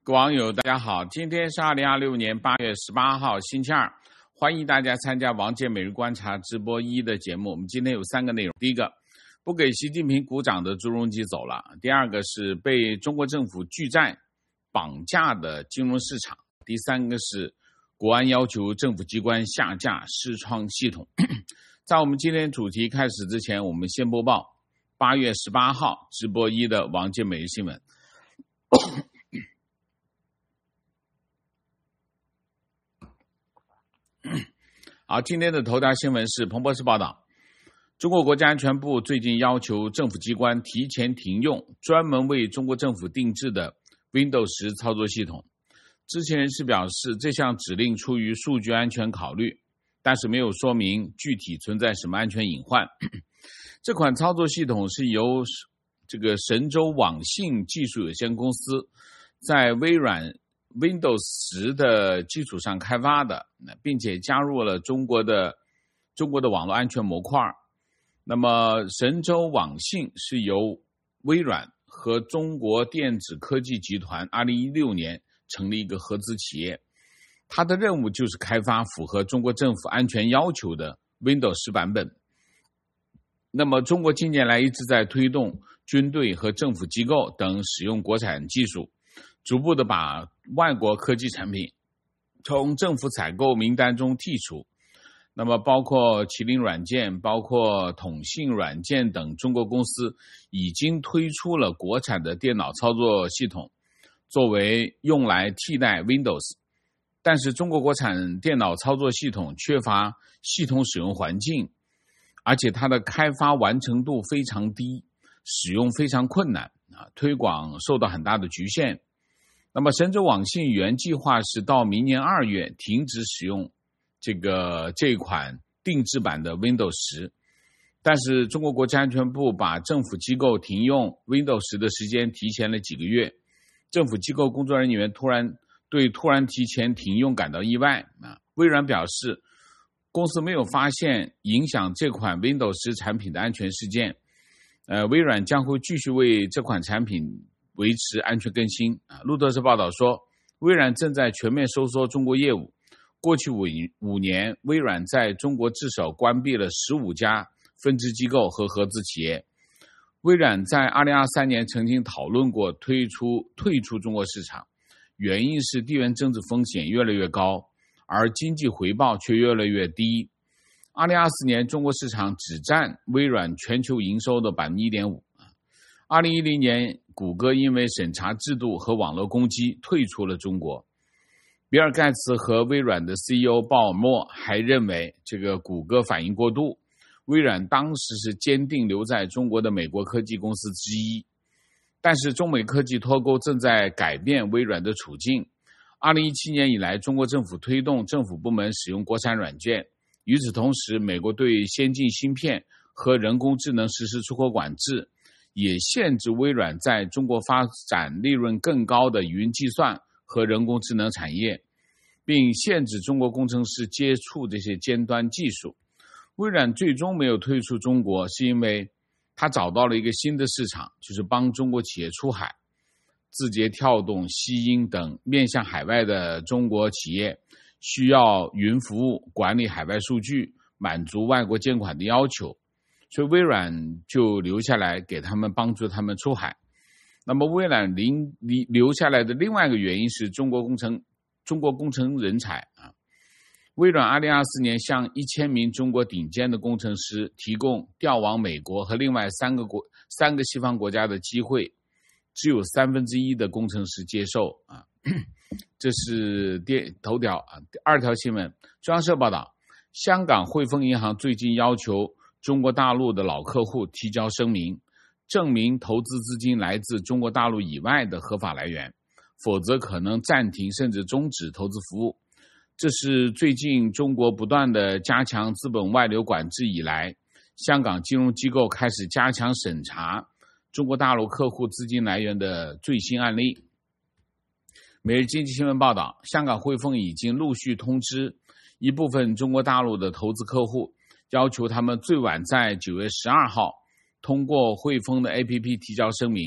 各位网友大家好，今天是2026年8月18号星期二，欢迎大家参加王健每日观察直播1的节目。我们今天有3个内容，第一个，不给习近平鼓掌的朱镕基走了；第二个是被中国政府巨债绑架的金融市场；第三个是国安要求政府机关下架视窗系统。在我们今天主题开始之前，我们先播报8月18号直播1的王健每日新闻。好，今天的头条新闻是彭博社报道，中国国家安全部最近要求政府机关提前停用专门为中国政府定制的 Windows 10操作系统。知情人士表示，这项指令出于数据安全考虑，但是没有说明具体存在什么安全隐患。这款操作系统是由神州网信技术有限公司在微软Windows 10的基础上开发的，并且加入了中国的网络安全模块。那么神州网信是由微软和中国电子科技集团2016年成立一个合资企业，它的任务就是开发符合中国政府安全要求的 Windows 10版本。那么中国近年来一直在推动军队和政府机构等使用国产技术，逐步的把外国科技产品从政府采购名单中剔除。那么包括麒麟软件、包括统信软件等中国公司已经推出了国产的电脑操作系统，作为用来替代 Windows。但是中国国产电脑操作系统缺乏系统使用环境，而且它的开发完成度非常低，使用非常困难，推广受到很大的局限。那么神州网信原计划是到明年2月停止使用这款定制版的 Windows 10，但是中国国家安全部把政府机构停用 Windows 10的时间提前了几个月，政府机构工作人员突然提前停用感到意外。微软表示，公司没有发现影响这款 Windows 10产品的安全事件，微软将会继续为这款产品维持安全更新。路透社报道说，微软正在全面收缩中国业务。过去5年，微软在中国至少关闭了15家分支机构和合资企业。微软在2023年曾经讨论过退出中国市场，原因是地缘政治风险越来越高，而经济回报却越来越低。2024年中国市场只占微软全球营收的 1.5%。2010年谷歌因为审查制度和网络攻击退出了中国。比尔盖茨和微软的 CEO 鲍尔默还认为谷歌反应过度，微软当时是坚定留在中国的美国科技公司之一。但是中美科技脱钩正在改变微软的处境。2017年以来，中国政府推动政府部门使用国产软件，与此同时，美国对先进芯片和人工智能实施出口管制，也限制微软在中国发展利润更高的云计算和人工智能产业，并限制中国工程师接触这些尖端技术。微软最终没有退出中国，是因为它找到了一个新的市场，就是帮中国企业出海。字节跳动、西英等面向海外的中国企业需要云服务管理海外数据，满足外国监管的要求，所以微软就留下来给他们，帮助他们出海。那么微软留下来的另外一个原因是中国工程人才。微软2024年向1000名中国顶尖的工程师提供调往美国和另外3个西方国家的机会，只有1/3的工程师接受。这是头条。第2条新闻，中央社报道，香港汇丰银行最近要求中国大陆的老客户提交声明，证明投资资金来自中国大陆以外的合法来源，否则可能暂停甚至终止投资服务。这是最近中国不断的加强资本外流管制以来，香港金融机构开始加强审查中国大陆客户资金来源的最新案例。每日经济新闻报道，香港汇丰已经陆续通知一部分中国大陆的投资客户，要求他们最晚在9月12号通过汇丰的 APP 提交声明，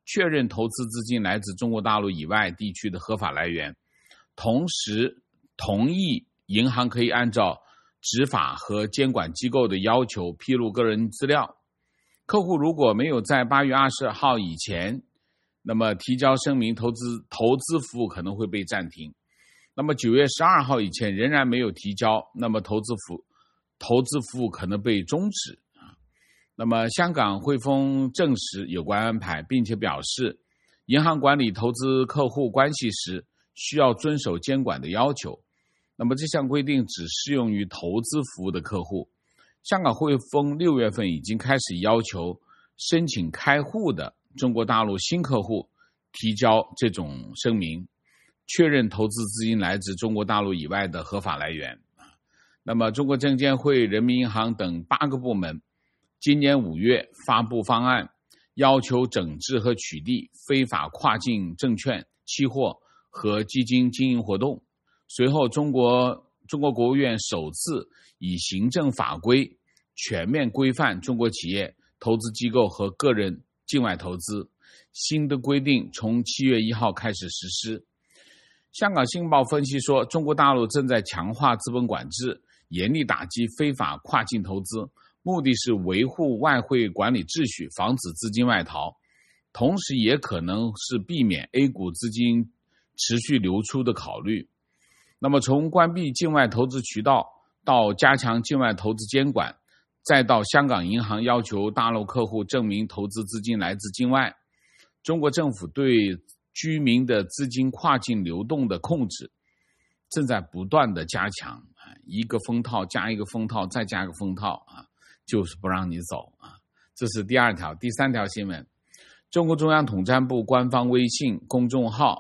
确认投资资金来自中国大陆以外地区的合法来源，同时同意银行可以按照执法和监管机构的要求披露个人资料。客户如果没有在8月20号以前那么提交声明，投资服务可能会被暂停。那么9月12号以前仍然没有提交，那么投资服务可能被终止。那么香港汇丰证实有关安排，并且表示银行管理投资客户关系时需要遵守监管的要求。那么这项规定只适用于投资服务的客户。香港汇丰6月份已经开始要求申请开户的中国大陆新客户提交这种声明，确认投资资金来自中国大陆以外的合法来源。那么中国证监会、人民银行等8个部门今年5月发布方案，要求整治和取缔非法跨境证券、期货和基金经营活动。随后中国国务院首次以行政法规全面规范中国企业、投资机构和个人境外投资，新的规定从7月1号开始实施。香港信报分析说，中国大陆正在强化资本管制，严厉打击非法跨境投资，目的是维护外汇管理秩序，防止资金外逃，同时也可能是避免 A 股资金持续流出的考虑。那么从关闭境外投资渠道到加强境外投资监管，再到香港银行要求大陆客户证明投资资金来自境外，中国政府对居民的资金跨境流动的控制正在不断的加强，一个封套加一个封套再加一个封套，就是不让你走。这是第2条。第3条新闻，中国中央统战部官方微信公众号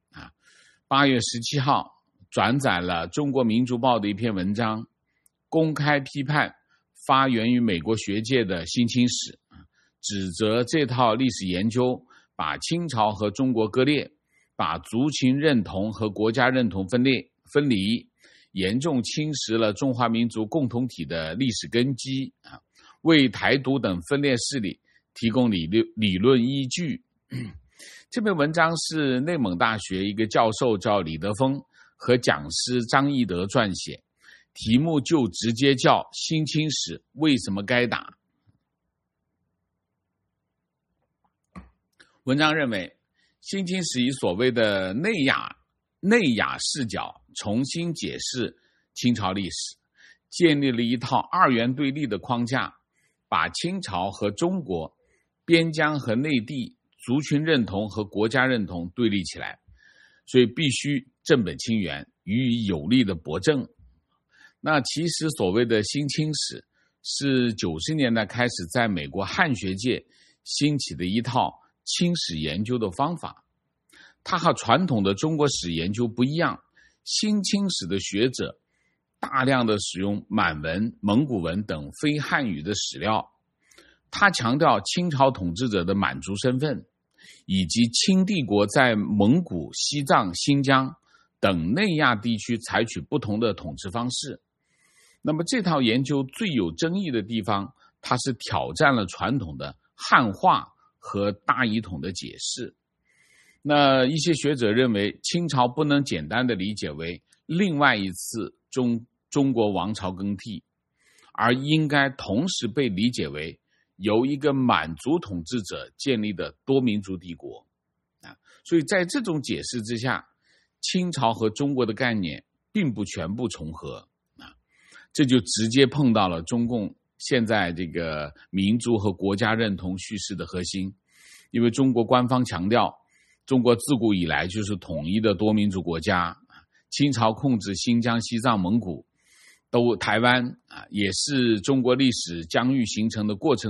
8月17号转载了中国民族报的一篇文章，公开批判发源于美国学界的新清史，指责这套历史研究把清朝和中国割裂，把族群认同和国家认同分离，严重侵蚀了中华民族共同体的历史根基，为台独等分裂势力提供理论依据。这篇文章是内蒙大学一个教授叫李德峰和讲师张义德撰写，题目就直接叫新清史为什么该打。文章认为，新清史以所谓的内亚视角重新解释清朝历史，建立了一套二元对立的框架，把清朝和中国、边疆和内地、族群认同和国家认同对立起来，所以必须正本清源，予以有力的驳正。那其实所谓的新清史是90年代开始在美国汉学界兴起的一套清史研究的方法，它和传统的中国史研究不一样。新清史的学者大量的使用满文、蒙古文等非汉语的史料，他强调清朝统治者的满族身份，以及清帝国在蒙古、西藏、新疆等内亚地区采取不同的统治方式。那么这套研究最有争议的地方，它是挑战了传统的汉化和大一统的解释。那一些学者认为，清朝不能简单的理解为另外一次中国王朝更替，而应该同时被理解为由一个满族统治者建立的多民族帝国。所以在这种解释之下，清朝和中国的概念并不全部重合，这就直接碰到了中共现在这个民族和国家认同叙事的核心。因为中国官方强调，中国自古以来就是统一的多民族国家，清朝控制新疆、西藏、蒙古，台湾也是中国历史疆域形成的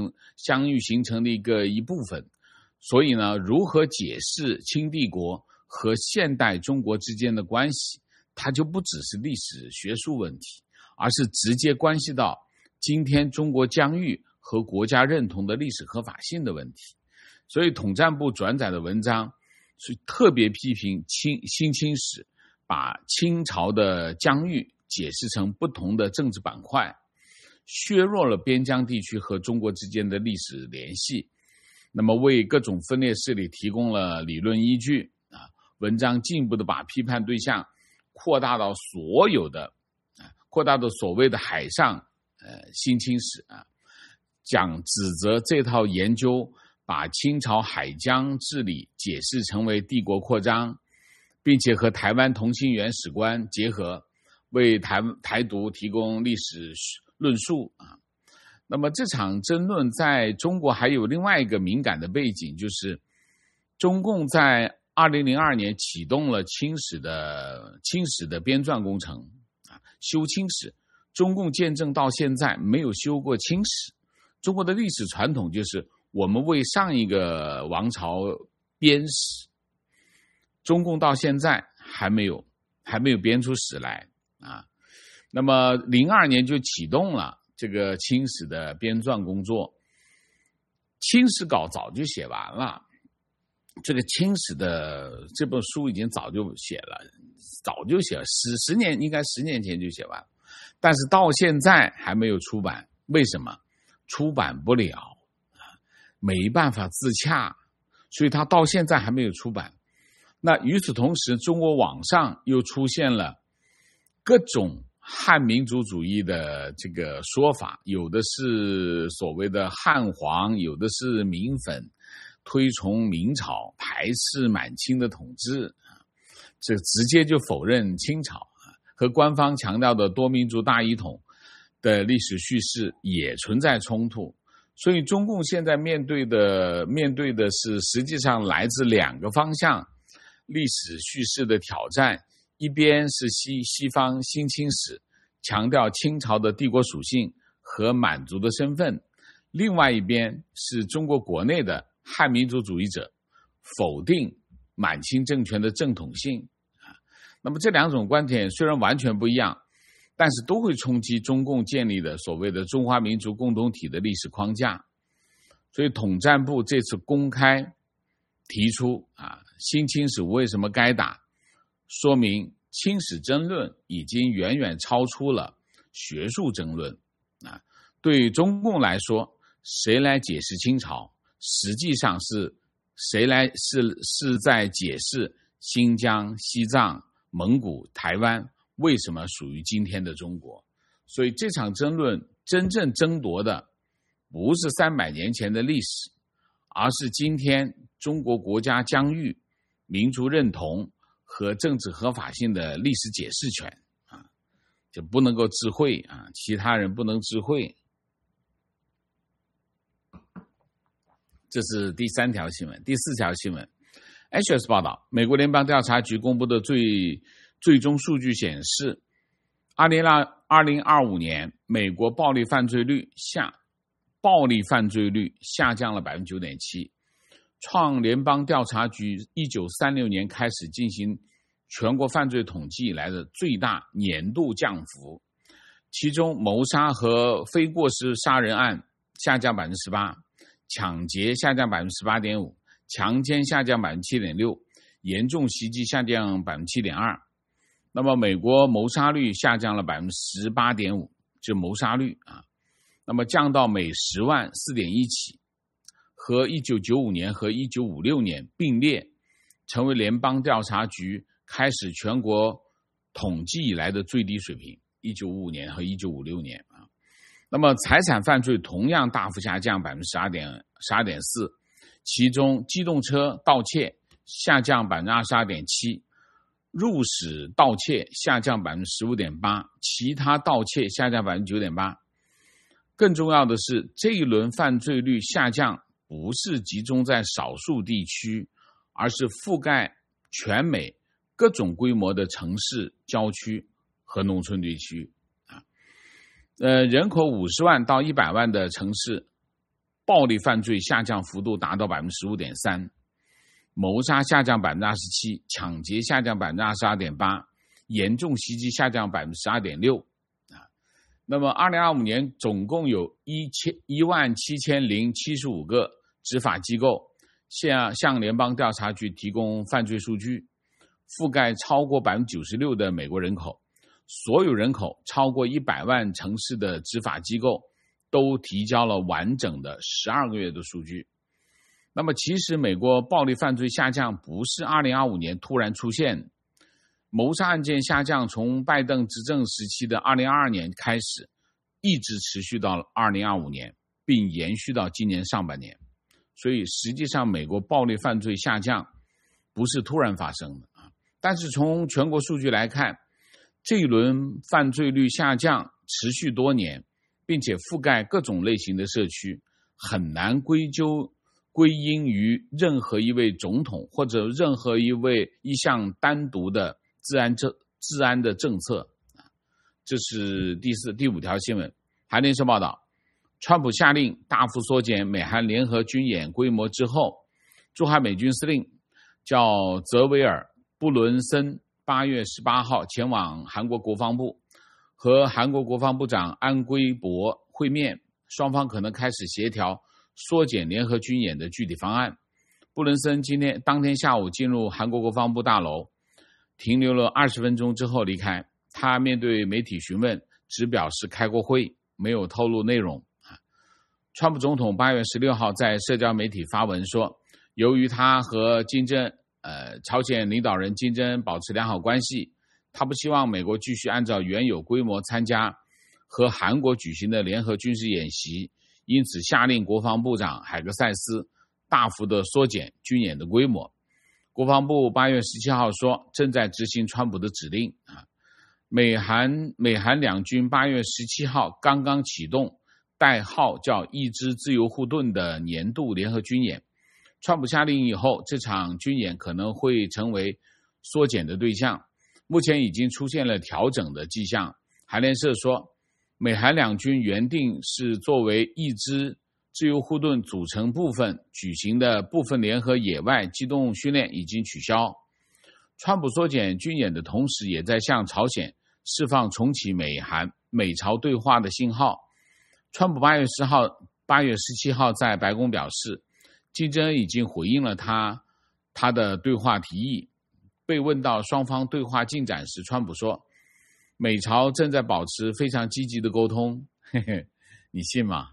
一部分。所以呢，如何解释清帝国和现代中国之间的关系，它就不只是历史学术问题，而是直接关系到今天中国疆域和国家认同的历史合法性的问题。所以统战部转载的文章是特别批评新清史把清朝的疆域解释成不同的政治板块，削弱了边疆地区和中国之间的历史联系。 那么为各种分裂势力提供了理论依据啊。文章进一步的把批判对象扩大到所谓的海上新清史啊，指责这套研究把清朝海疆治理解释成为帝国扩张，并且和台湾同心圆史观结合，为台独提供历史论述啊。那么这场争论在中国还有另外一个敏感的背景，就是中共在2002年启动了清史的编纂工程啊，修清史。中共建政到现在没有修过清史。中国的历史传统就是我们为上一个王朝编史，中共到现在还没有编出史来啊。那么02年就启动了这个清史的编纂工作，清史稿早就写完了，这个清史的这本书已经早就写了，10年，应该10年前就写完了，但是到现在还没有出版。为什么？出版不了，没办法自洽，所以它到现在还没有出版。那与此同时，中国网上又出现了各种汉民族主义的这个说法，有的是所谓的汉皇，有的是民粉，推崇明朝，排斥满清的统治，这直接就否认清朝，和官方强调的多民族大一统的历史叙事也存在冲突。所以中共现在面对的是实际上来自2个方向历史叙事的挑战，一边是西方新清史，强调清朝的帝国属性和满族的身份，另外一边是中国国内的汉民族主义者，否定满清政权的正统性。那么这2种观点虽然完全不一样，但是都会冲击中共建立的所谓的中华民族共同体的历史框架。所以统战部这次公开提出新清史为什么该打，说明清史争论已经远远超出了学术争论对中共来说，谁来解释清朝，实际上是在解释新疆、西藏、蒙古、台湾为什么属于今天的中国。所以这场争论真正争夺的不是300年前的历史，而是今天中国国家疆域、民族认同和政治合法性的历史解释权就不能够智慧其他人不能智慧。这是第3条新闻。第4条新闻 ，HS 报道，美国联邦调查局公布的最终数据显示，2025年美国暴力犯罪率下降了 9.7%， 创联邦调查局1936年开始进行全国犯罪统计以来的最大年度降幅。其中谋杀和非过失杀人案下降 18%， 抢劫下降 18.5%， 强奸下降 7.6%， 严重袭击下降 7.2%。那么美国谋杀率下降了 18.5%， 就谋杀率那么降到每10万 4.1 起，和1995年和1956年并列，成为联邦调查局开始全国统计以来的最低水平，1955年和1956年那么财产犯罪同样大幅下降 12.4%， 其中机动车盗窃下降 22.7%， 入室盗窃下降 15.8%， 其他盗窃下降 9.8%。 更重要的是，这一轮犯罪率下降不是集中在少数地区，而是覆盖全美各种规模的城市、郊区和农村地区人口50万到100万的城市，暴力犯罪下降幅度达到 15.3%， 谋杀下降 27%， 抢劫下降 22.8%， 严重袭击下降 12.6%。那么2025年总共有17075个执法机构向联邦调查局提供犯罪数据，覆盖超过 96% 的美国人口。所有人口超过100万城市的执法机构都提交了完整的12个月的数据。 那么其实美国暴力犯罪下降不是2025年突然出现，谋杀案件下降从拜登执政时期的2022年开始，一直持续到2025年，并延续到今年上半年。所以实际上美国暴力犯罪下降不是突然发生的，但是从全国数据来看，这一轮犯罪率下降持续多年，并且覆盖各种类型的社区，很难归因于任何一位总统或者任何一项单独的治安的政策。这是第五条新闻。韩联社报道，川普下令大幅缩减美韩联合军演规模之后，驻韩美军司令叫泽维尔·布伦森8月18号前往韩国国防部，和韩国国防部长安圭博会面，双方可能开始协调缩减联合军演的具体方案。布伦森当天下午进入韩国国防部大楼，停留了20分钟之后离开。他面对媒体询问，只表示开过会，没有透露内容。川普总统8月16号在社交媒体发文说，由于他和朝鲜领导人金正恩保持良好关系，他不希望美国继续按照原有规模参加和韩国举行的联合军事演习，因此下令国防部长海格塞斯大幅的缩减军演的规模。国防部8月17号说，正在执行川普的指令。美韩两军8月17号刚刚启动代号叫一支自由护盾的年度联合军演。川普下令以后，这场军演可能会成为缩减的对象，目前已经出现了调整的迹象。韩联社说，美韩两军原定是作为一支自由护盾组成部分举行的部分联合野外机动训练已经取消。川普缩减军演的同时，也在向朝鲜释放重启美朝对话的信号。川普8月17号在白宫表示，金正恩已经回应了他的对话提议。被问到双方对话进展时，川普说，美朝正在保持非常积极的沟通。嘿嘿，你信吗？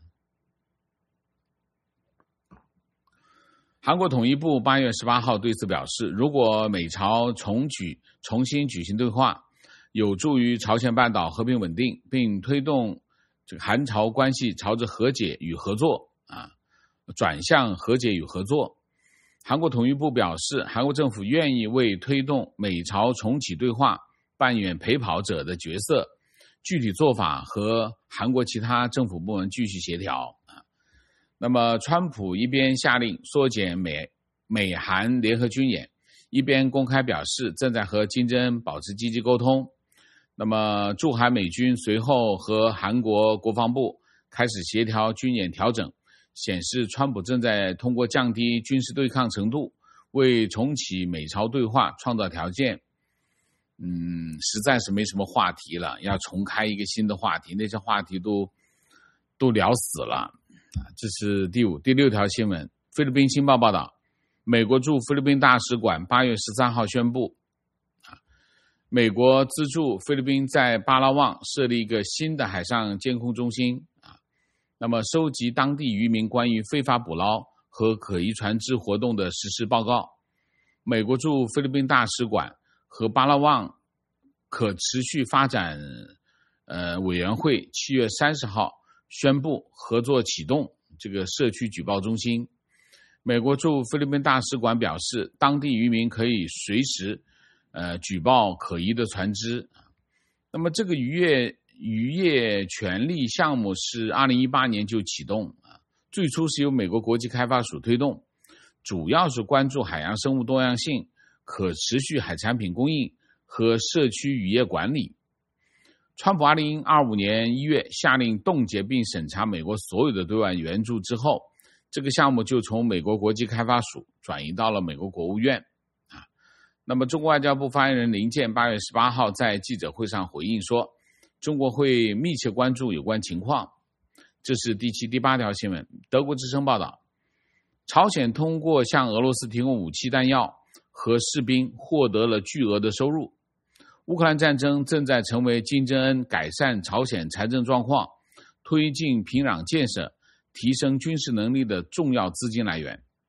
韩国统一部8月18号对此表示，如果美朝重新举行对话，有助于朝鲜半岛和平稳定，并推动韩朝关系朝着和解与合作转向和解与合作。韩国统一部表示，韩国政府愿意为推动美朝重启对话扮演陪跑者的角色，具体做法和韩国其他政府部门继续协调。那么川普一边下令缩减美韩联合军演，一边公开表示正在和金正恩保持积极沟通。那么驻韩美军随后和韩国国防部开始协调军演调整，显示川普正在通过降低军事对抗程度，为重启美朝对话创造条件。实在是没什么话题了，要重开一个新的话题，那些话题都聊死了。这是第六条新闻。菲律宾星报报道，美国驻菲律宾大使馆8月13号宣布，美国资助菲律宾在巴拉望设立一个新的海上监控中心，那么收集当地渔民关于非法捕捞和可疑船只活动的实时报告。美国驻菲律宾大使馆和巴拉望可持续发展委员会7月30号宣布合作启动这个社区举报中心。美国驻菲律宾大使馆表示，当地渔民可以随时举报可疑的船只。那么这个渔业权利项目是2018年就启动，最初是由美国国际开发署推动，主要是关注海洋生物多样性、可持续海产品供应和社区渔业管理。川普2025年1月下令冻结并审查美国所有的对外援助之后，这个项目就从美国国际开发署转移到了美国国务院。那么中国外交部发言人林健8月18号在记者会上回应说，中国会密切关注有关情况。这是第7、第8条新闻。德国之声报道，朝鲜通过向俄罗斯提供武器弹药和士兵获得了巨额的收入。乌克兰战争正在成为金正恩改善朝鲜财政状况、推进平壤建设、提升军事能力的重要资金来源。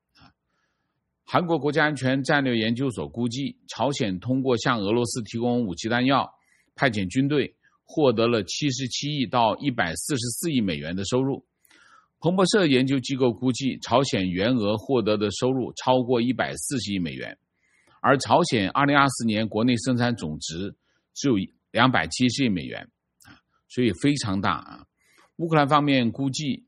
韩国国家安全战略研究所估计，朝鲜通过向俄罗斯提供武器弹药、派遣军队，获得了77亿到144亿美元的收入。彭博社研究机构估计，朝鲜援俄获得的收入超过140亿美元，而朝鲜2024年国内生产总值只有270亿美元，所以非常大啊。乌克兰方面估计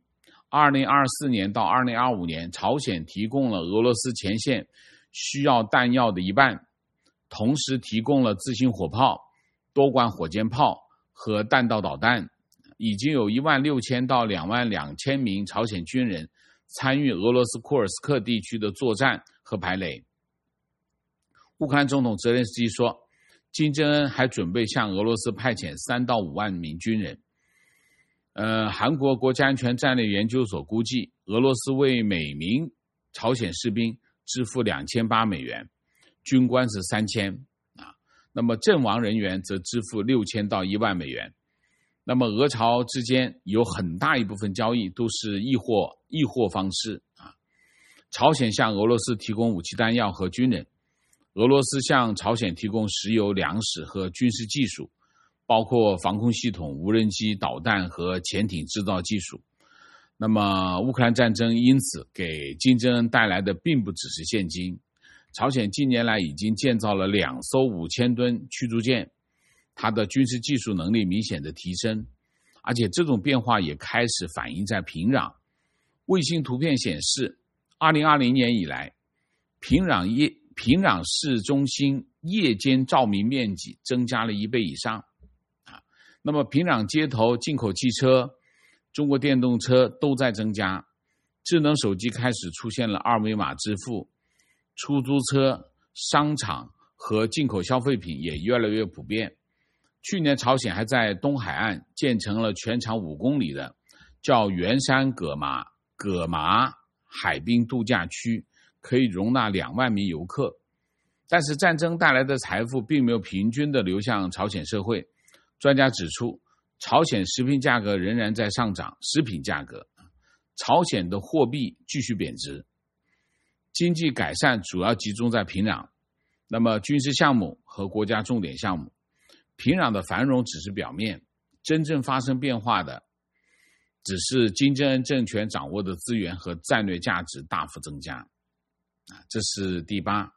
，2024年到2025年，朝鲜提供了俄罗斯前线需要弹药的一半，同时提供了自行火炮、多管火箭炮和弹道导弹。已经有16000到22000名朝鲜军人参与俄罗斯库尔斯克地区的作战和排雷。乌克兰总统泽连斯基说，金正恩还准备向俄罗斯派遣3到5万名军人。韩国国家安全战略研究所估计，俄罗斯为每名朝鲜士兵支付2800美元，军官是3000那么阵亡人员则支付6000到1万美元。那么俄朝之间有很大一部分交易都是易货方式朝鲜向俄罗斯提供武器弹药和军人，俄罗斯向朝鲜提供石油、粮食和军事技术，包括防空系统、无人机、导弹和潜艇制造技术。那么乌克兰战争因此给金正恩带来的并不只是现金，朝鲜近年来已经建造了2艘5000吨驱逐舰，它的军事技术能力明显的提升，而且这种变化也开始反映在平壤。卫星图片显示，2020年以来，平壤市中心夜间照明面积增加了1倍以上。那么平壤街头进口汽车、中国电动车都在增加，智能手机开始出现了2维码支付，出租车、商场和进口消费品也越来越普遍。去年朝鲜还在东海岸建成了全长5公里的叫元山葛麻海滨度假区，可以容纳2万名游客。但是战争带来的财富并没有平均的流向朝鲜社会。专家指出，朝鲜食品价格仍然在上涨，朝鲜的货币继续贬值，经济改善主要集中在平壤。那么军事项目和国家重点项目，平壤的繁荣只是表面，真正发生变化的只是金正恩政权掌握的资源和战略价值大幅增加。这是第8。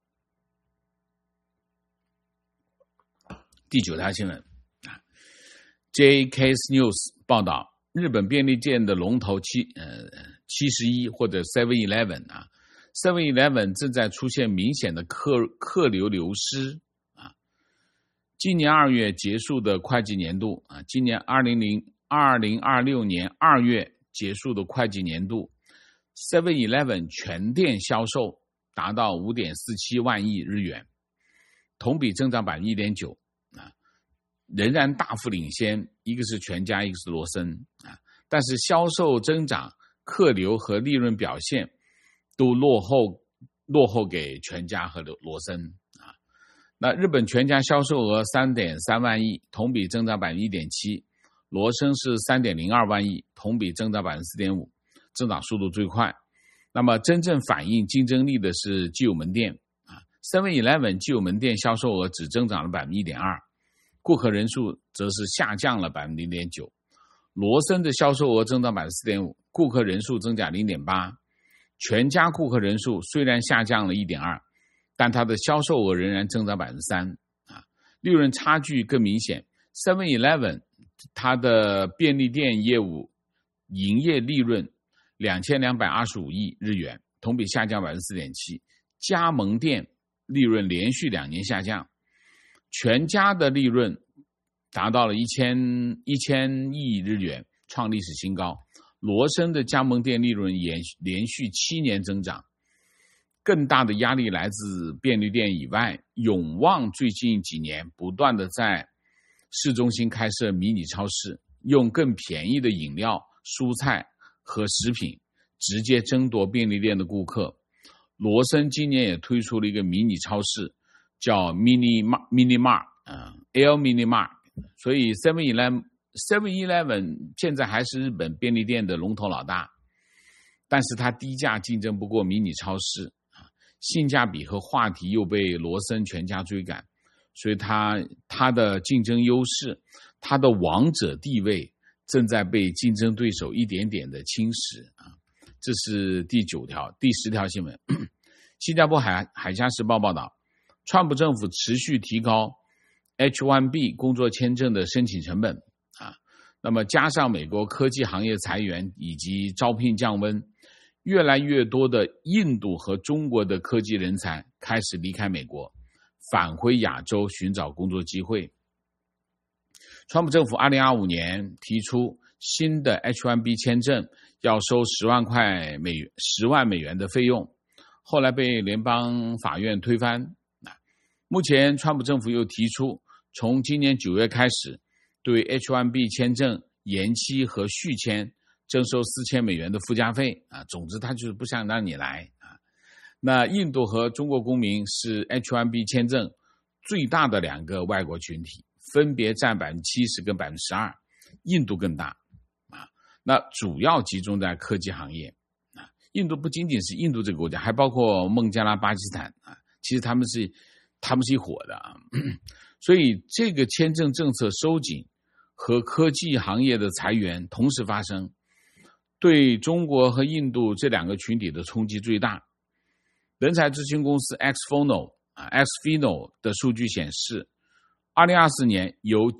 第9条新闻，JKS News 报道，日本便利店的龙头71或者 7-Eleven7-Eleven 正在出现明显的客流流失今年2月结束的会计年度今年2026年2月结束的会计年度 7-Eleven 全店销售达到 5.47 万亿日元，同比增长 1.9%仍然大幅领先一个是全家一个是罗森但是销售增长、客流和利润表现都落后给全家和罗森那日本全家销售额 3.3 万亿，同比增长 1.7%， 罗森是 3.02 万亿，同比增长 4.5%， 增长速度最快。那么真正反映竞争力的是既有门店7-Eleven 既有门店销售额只增长了 1.2%， 顾客人数则是下降了 0.9%， 罗森的销售额增长 4.5%， 顾客人数增加 0.8%， 全家顾客人数虽然下降了 1.2%，但它的销售额仍然增长 3%， 利润差距更明显。7-Eleven 它的便利店业务营业利润2225亿日元，同比下降 4.7%， 加盟店利润连续2年下降，全家的利润达到了1000亿日元，创历史新高。罗森的加盟店利润连续7年增长。更大的压力来自便利店以外，永旺最近几年不断的在市中心开设迷你超市，用更便宜的饮料、蔬菜和食品直接争夺便利店的顾客。罗森今年也推出了一个迷你超市，叫 Mini Mart L Mini Mart， 所以 7-Eleven 现在还是日本便利店的龙头老大，但是它低价竞争不过迷你超市。 性价比和话题又被罗森全家追赶，所以他的竞争优势，他的王者地位正在被竞争对手一点点的侵蚀啊。这是第10条新闻。新加坡海峡时报报道，川普政府持续提高 H1B 工作签证的申请成本啊。那么加上美国科技行业裁员以及招聘降温，越来越多的印度和中国的科技人才开始离开美国，返回亚洲寻找工作机会。川普政府2025年提出新的 H1B 签证要收10万美元的费用，后来被联邦法院推翻。目前川普政府又提出从今年9月开始对 H1B 签证延期和续签征收4000美元的附加费啊，总之他就是不想让你来啊。那印度和中国公民是 H1B 签证最大的2个外国群体，分别占70%跟12%，印度更大啊。那主要集中在科技行业啊。印度不仅仅是印度这个国家，还包括孟加拉、巴基斯坦啊，其实他们是一伙的啊。所以这个签证政策收紧和科技行业的裁员同时发生，对中国和印度这2个群体的冲击最大。人才咨询公司 Xfino 的数据显示，2024年有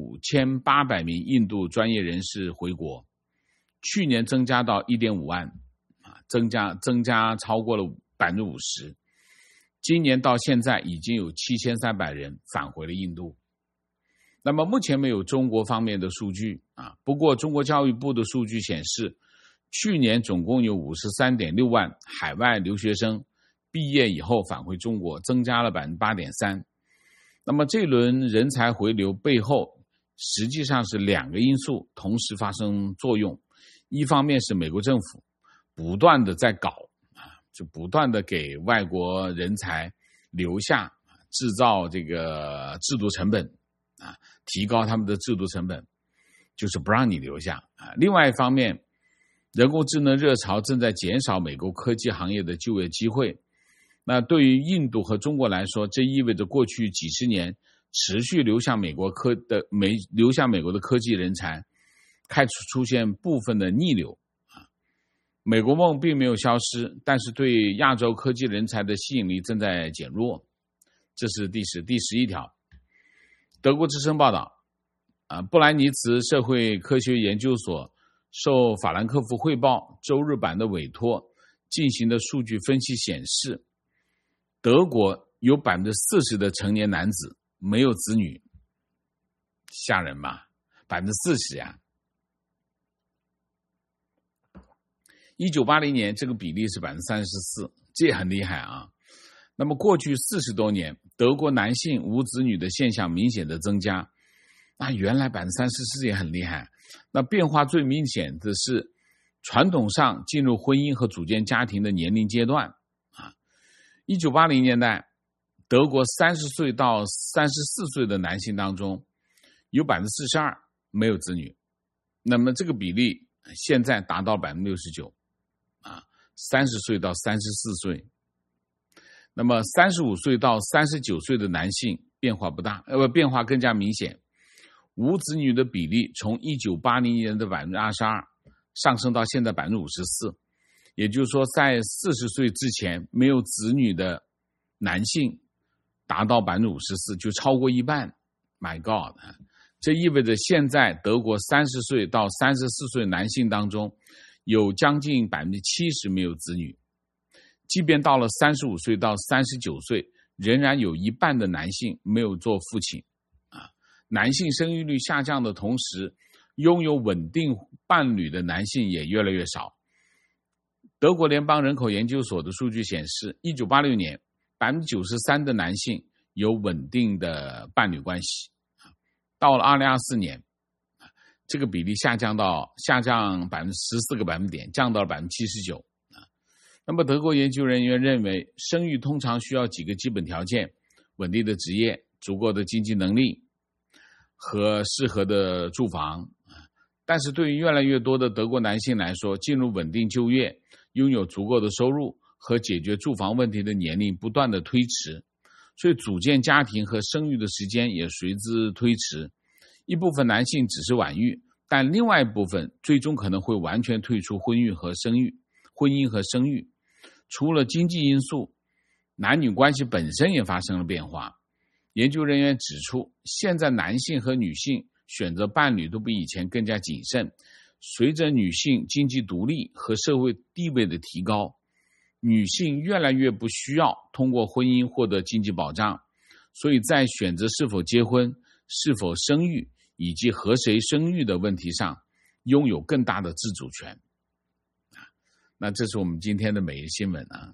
9800名印度专业人士回国，去年增加到 1.5 万，增加超过了 50%。今年到现在已经有7300人返回了印度。那么目前没有中国方面的数据啊，不过中国教育部的数据显示，去年总共有 53.6 万海外留学生毕业以后返回中国，增加了 8.3%。那么这轮人才回流背后实际上是2个因素同时发生作用，一方面是美国政府不断的在搞就不断的给外国人才留下，制造这个制度成本啊，提高他们的制度成本，就是不让你留下啊。另外一方面，人工智能热潮正在减少美国科技行业的就业机会。那对于印度和中国来说，这意味着过去几十年持续流向美国的科技人才开始出现部分的逆流。美国梦并没有消失，但是对亚洲科技人才的吸引力正在减弱。这是第11条。德国之声报道，布莱尼茨社会科学研究所受法兰克福汇报周日版的委托进行的数据分析显示，德国有 40% 的成年男子没有子女，吓人吧？40%呀！1980年这个比例是 34%， 这也很厉害啊。那么过去40多年，德国男性无子女的现象明显的增加。那原来 34% 也很厉害。那变化最明显的是传统上进入婚姻和组建家庭的年龄阶段啊。1980年代，德国30岁到34岁的男性当中，有 42% 没有子女。那么这个比例现在达到 69%。30岁到34岁，那么35岁到39岁的男性变化不大，变化更加明显。无子女的比例从1980年的 22% 上升到现在 54%， 也就是说在40岁之前没有子女的男性达到 54%， 就超过一半。 My God， 这意味着现在德国30岁到34岁男性当中有将近 70% 没有子女，即便到了35岁到39岁，仍然有一半的男性没有做父亲。男性生育率下降的同时，拥有稳定伴侣的男性也越来越少。德国联邦人口研究所的数据显示，1986年 93% 的男性有稳定的伴侣关系，到了2024年这个比例下降14个百分点，降到了 79%。 那么德国研究人员认为，生育通常需要几个基本条件：稳定的职业、足够的经济能力和适合的住房。但是对于越来越多的德国男性来说，进入稳定就业、拥有足够的收入和解决住房问题的年龄不断的推迟，所以组建家庭和生育的时间也随之推迟。一部分男性只是晚育，但另外一部分最终可能会完全退出婚姻和生育。除了经济因素，男女关系本身也发生了变化。研究人员指出，现在男性和女性选择伴侣都比以前更加谨慎。随着女性经济独立和社会地位的提高，女性越来越不需要通过婚姻获得经济保障，所以在选择是否结婚、是否生育以及和谁生育的问题上，拥有更大的自主权。那这是我们今天的每日新闻啊。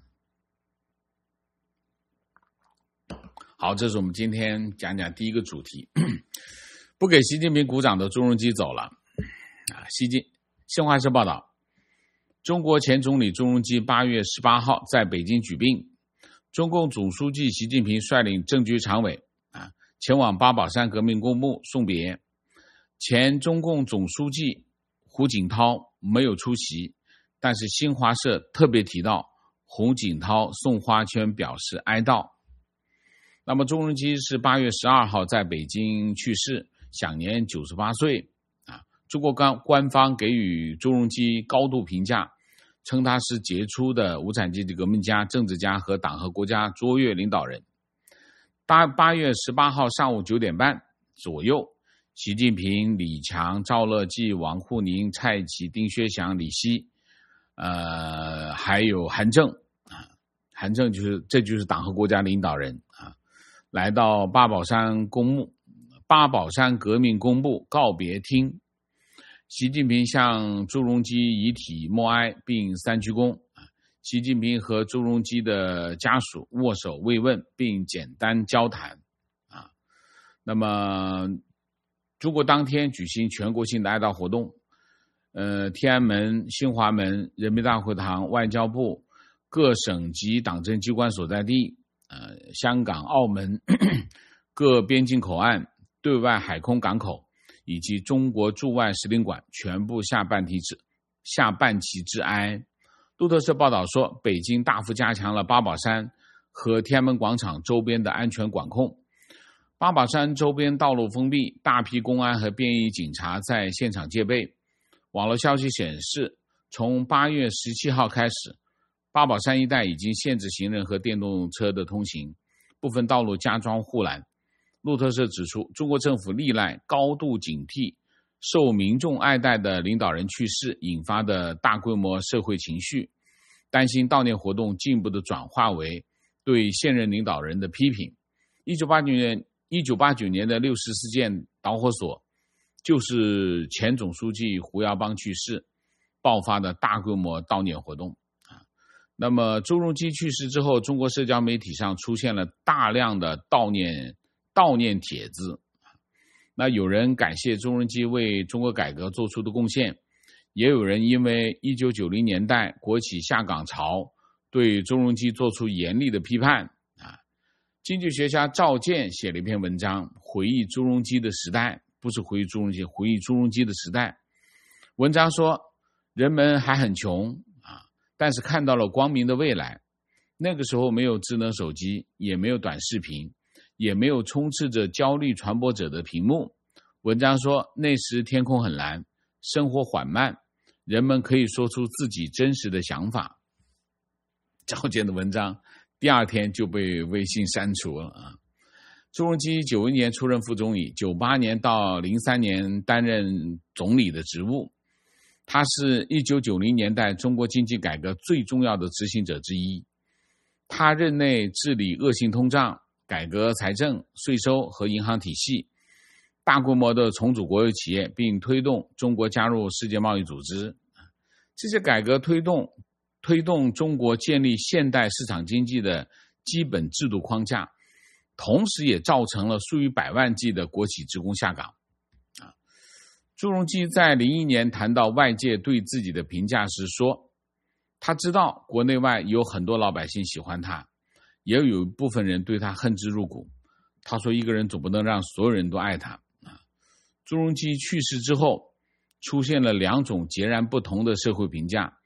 好，这是我们今天讲第一个主题。不给习近平鼓掌的朱镕基走了。新华社报道，中国前总理朱镕基8月18号在北京举病，中共总书记习近平率领政局常委前往八宝山革命公墓送别。前中共总书记胡锦涛没有出席，但是新华社特别提到胡锦涛送花圈表示哀悼。那么朱镕基是8月12号在北京去世，享年98岁。中国官方给予朱镕基高度评价，称他是杰出的无产阶级革命家、政治家和党和国家卓越领导人。8月18号上午9点半左右，习近平、李强、赵乐际、王沪宁、蔡奇、丁薛祥、李希，还有韩正韩正这就是党和国家领导人来到八宝山革命公墓告别厅。习近平向朱镕基遗体默哀并3鞠躬。习近平和朱镕基的家属握手慰问并简单交谈。那么中国当天举行全国性的哀悼活动，天安门、新华门、人民大会堂、外交部、各省级党政机关所在地，香港、澳门各边境口岸、对外海空港口以及中国驻外使领馆全部下半旗致哀。路透社报道说，北京大幅加强了八宝山和天安门广场周边的安全管控。八宝山周边道路封闭，大批公安和便衣警察在现场戒备。网络消息显示，从8月17号开始，八宝山一带已经限制行人和电动车的通行，部分道路加装护栏。路透社指出，中国政府历来高度警惕受民众爱戴的领导人去世引发的大规模社会情绪，担心悼念活动进一步的转化为对现任领导人的批评。1989年的6·14事件导火索就是前总书记胡耀邦去世爆发的大规模悼念活动。那么朱镕基去世之后，中国社交媒体上出现了大量的悼念帖子。那有人感谢朱镕基为中国改革做出的贡献，也有人因为1990年代国企下岗潮对朱镕基做出严厉的批判。经济学家赵健写了一篇文章，回忆朱镕基的时代，不是回忆朱镕基，回忆朱镕基的时代。文章说，人们还很穷但是看到了光明的未来。那个时候没有智能手机，也没有短视频，也没有充斥着焦虑传播者的屏幕。文章说，那时天空很蓝，生活缓慢，人们可以说出自己真实的想法。赵健的文章第二天就被微信删除了朱镕基91年出任副总理，98年到03年担任总理的职务。他是1990年代中国经济改革最重要的执行者之一。他任内治理恶性通胀，改革财政、税收和银行体系，大规模的重组国有企业，并推动中国加入世界贸易组织。这些改革推动中国建立现代市场经济的基本制度框架，同时也造成了数以百万计的国企职工下岗。朱镕基在01年谈到外界对自己的评价时说，他知道国内外有很多老百姓喜欢他，也有一部分人对他恨之入骨。他说，一个人总不能让所有人都爱他。朱镕基去世之后，出现了2种截然不同的社会评价。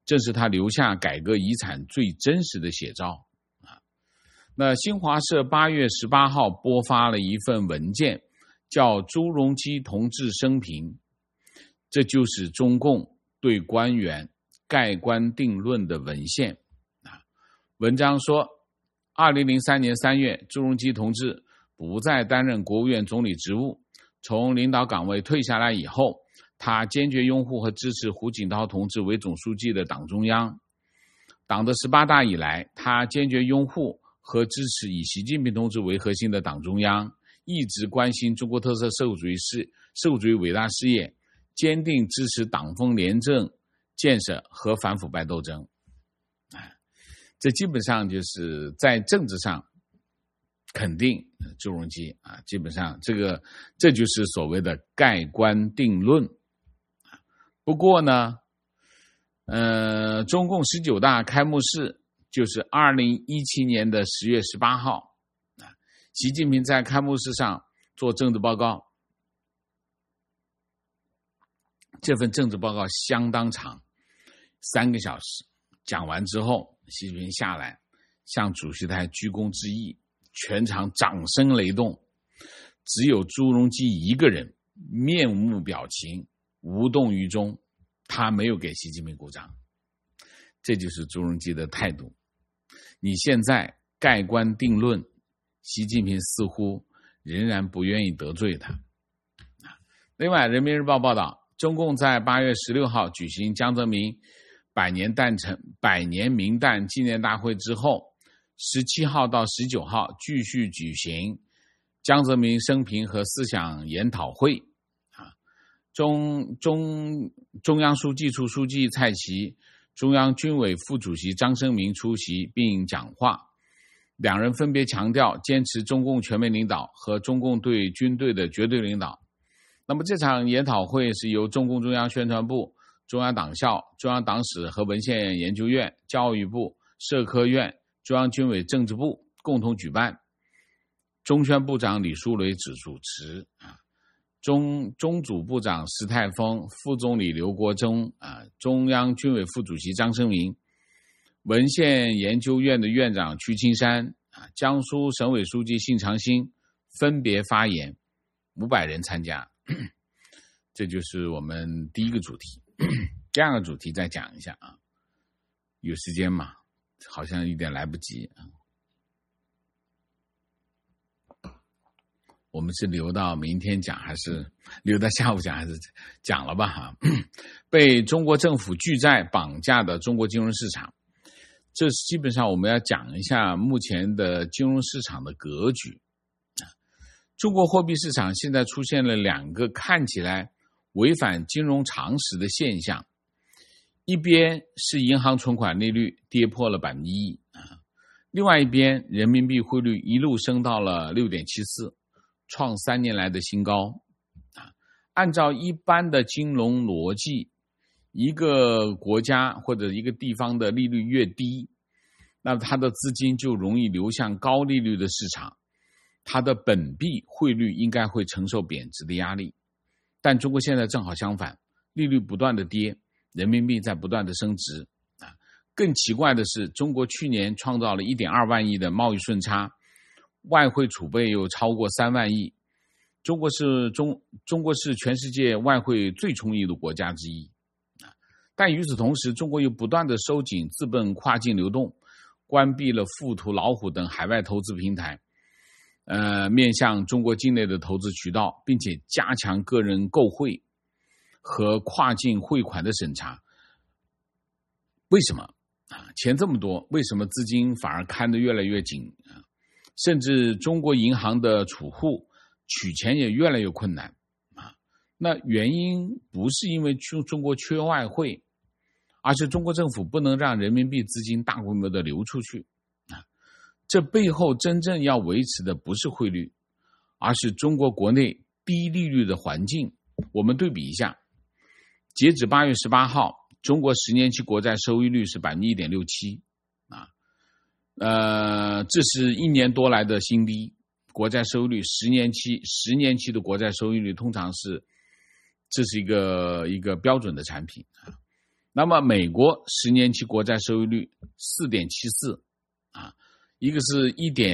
正是他留下改革遗产最真实的写照。那新华社8月18号播发了一份文件，叫朱镕基同志生平，这就是中共对官员盖棺定论的文献。文章说2003年3月，朱镕基同志不再担任国务院总理职务，从领导岗位退下来以后，他坚决拥护和支持胡锦涛同志为总书记的党中央。党的18大以来，他坚决拥护和支持以习近平同志为核心的党中央，一直关心中国特色社会主义伟大事业，坚定支持党风廉政建设和反腐败斗争。这基本上就是在政治上肯定朱镕基基本上这就是所谓的盖棺定论。不过呢，中共19大开幕式就是2017年的10月18号，习近平在开幕式上做政治报告。这份政治报告相当长，3个小时，讲完之后，习近平下来向主席台鞠躬致意，全场掌声雷动，只有朱镕基一个人面无表情，无动于衷，他没有给习近平鼓掌。这就是朱镕基的态度。你现在盖棺定论，习近平似乎仍然不愿意得罪他。另外，人民日报报道，中共在8月16号举行江泽民百年冥诞纪念大会之后，17号到19号继续举行江泽民生平和思想研讨会。中央书记处书记蔡奇、中央军委副主席张生明出席并讲话，两人分别强调坚持中共全面领导和中共对军队的绝对领导。那么这场研讨会是由中共中央宣传部、中央党校、中央党史和文献研究院、教育部、社科院、中央军委政治部共同举办，中宣部长李书雷主持，中组部长石泰峰、副总理刘国中，中央军委副主席张生明，文献研究院的院长瞿青山，江苏省委书记信长星分别发言，500人参加。这就是我们第一个主题。第二个主题再讲一下啊，有时间嘛，好像有点来不及啊。我们是留到明天讲，还是留到下午讲，还是讲了吧哈？被中国政府巨债绑架的中国金融市场，这基本上我们要讲一下目前的金融市场的格局。中国货币市场现在出现了2个看起来违反金融常识的现象，一边是银行存款利率跌破了 1%， 另外一边人民币汇率一路升到了 6.74， 创3年来的新高。按照一般的金融逻辑，一个国家或者一个地方的利率越低，那么它的资金就容易流向高利率的市场，它的本币汇率应该会承受贬值的压力。但中国现在正好相反，利率不断的跌，人民币在不断的升值。更奇怪的是，中国去年创造了 1.2 万亿的贸易顺差，外汇储备又超过3万亿。中国是全世界外汇最充裕的国家之一。但与此同时，中国又不断的收紧资本跨境流动，关闭了富途、老虎等海外投资平台，面向中国境内的投资渠道，并且加强个人购汇和跨境汇款的审查。为什么钱这么多，为什么资金反而看得越来越紧？甚至中国银行的储户取钱也越来越困难。那原因不是因为中国缺外汇，而是中国政府不能让人民币资金大规模的流出去。这背后真正要维持的不是汇率，而是中国国内低利率的环境。我们对比一下，截止8月18号，中国10年期国债收益率是 1.67%， 这是1年多来的新低。国债收益率10年期的国债收益率通常是，这是一个标准的产品。 那么美国10年期国债收益率 4.74 啊，一个是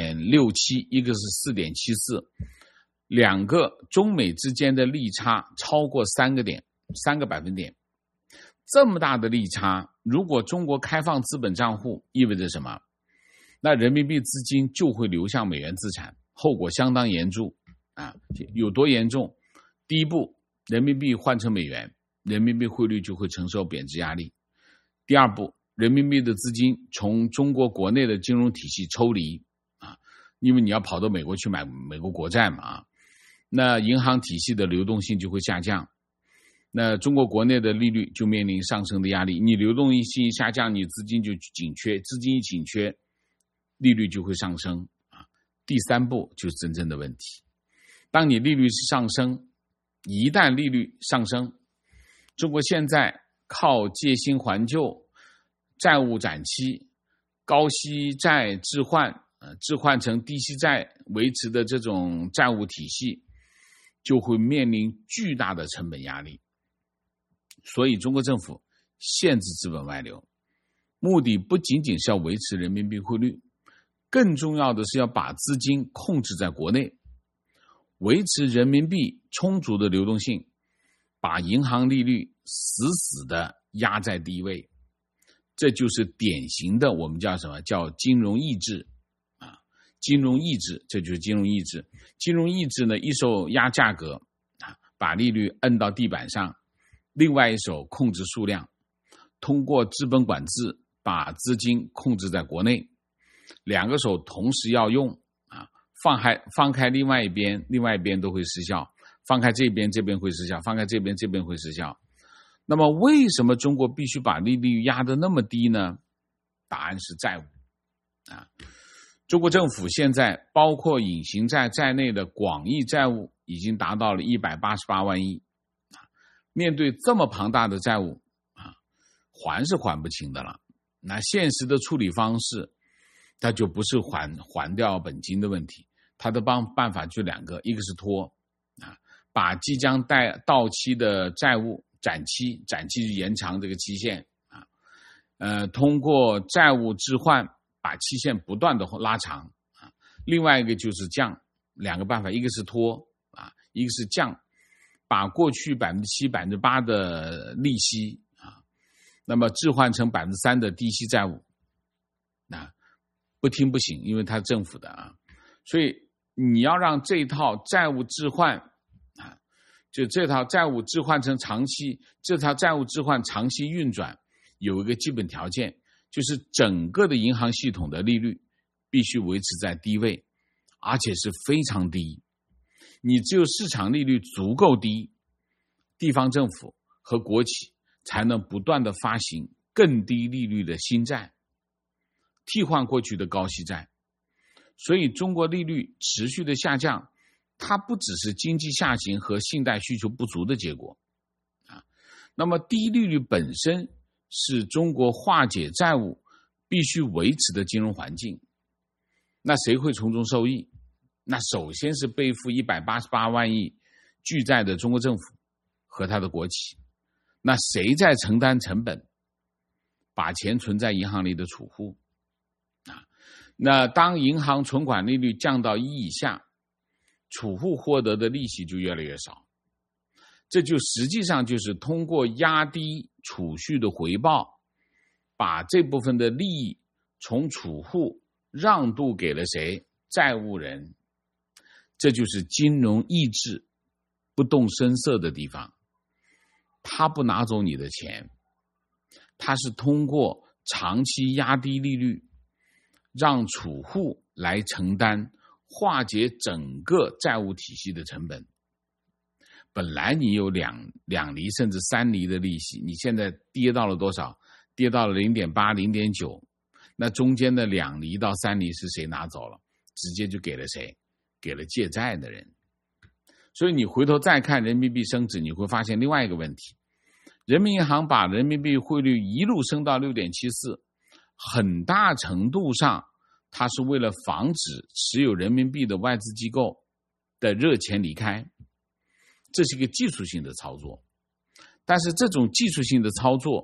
1.67， 一个是 4.74， 两个中美之间的利差超过3个百分点。这么大的利差，如果中国开放资本账户，意味着什么？那人民币资金就会流向美元资产，后果相当严重啊！有多严重？第一步，人民币换成美元，人民币汇率就会承受贬值压力。第二步，人民币的资金从中国国内的金融体系抽离啊，因为你要跑到美国去买美国国债嘛啊，那银行体系的流动性就会下降。那中国国内的利率就面临上升的压力，你流动性一下降，你资金就紧缺，资金一紧缺，利率就会上升啊。第三步就是真正的问题，当你利率是上升，一旦利率上升，中国现在靠借新还旧、债务展期、高息债置换成低息债维持的这种债务体系，就会面临巨大的成本压力。所以中国政府限制资本外流，目的不仅仅是要维持人民币汇率，更重要的是要把资金控制在国内，维持人民币充足的流动性，把银行利率死死的压在低位。这就是典型的我们叫什么？叫金融抑制啊！金融抑制，这就是金融抑制。金融抑制呢，一手压价格啊，把利率摁到地板上，另外一手控制数量，通过资本管制把资金控制在国内，两个手同时要用啊，放开另外一边，另外一边都会失效；放开这边，这边会失效；放开这边，这边会失效。那么为什么中国必须把利率压得那么低呢？答案是债务啊！中国政府现在包括隐形债在内的广义债务已经达到了188万亿。面对这么庞大的债务啊，还是还不清的了。那现实的处理方式，它就不是还掉本金的问题，它的办法就两个，一个是拖啊，把即将到期的债务展期延长这个期限啊，通过债务置换把期限不断的拉长啊。另外一个就是降，两个办法，一个是拖啊，一个是降。把过去 7%、8% 的利息啊，那么置换成 3% 的低息债务，那不听不行，因为它是政府的啊，所以你要让这套债务置换啊，就这套债务置换成长期，这套债务置换长期运转，有一个基本条件，就是整个的银行系统的利率必须维持在低位，而且是非常低。你只有市场利率足够低，地方政府和国企才能不断的发行更低利率的新债，替换过去的高息债。所以中国利率持续的下降，它不只是经济下行和信贷需求不足的结果啊。那么低利率本身是中国化解债务必须维持的金融环境，那谁会从中受益？那首先是背负188万亿巨债的中国政府和他的国企，那谁在承担成本？把钱存在银行里的储户啊，那当银行存款利率降到1以下，储户获得的利息就越来越少，这就实际上就是通过压低储蓄的回报，把这部分的利益从储户让渡给了谁？债务人。这就是金融抑制不动声色的地方，他不拿走你的钱，他是通过长期压低利率，让储户来承担化解整个债务体系的成本。本来你有2厘甚至3厘的利息，你现在跌到了多少？跌到了 0.8、0.9， 那中间的2厘到3厘是谁拿走了？直接就给了谁？给了借债的人。所以你回头再看人民币升值，你会发现另外一个问题，人民银行把人民币汇率一路升到 6.74， 很大程度上它是为了防止持有人民币的外资机构的热钱离开，这是一个技术性的操作。但是这种技术性的操作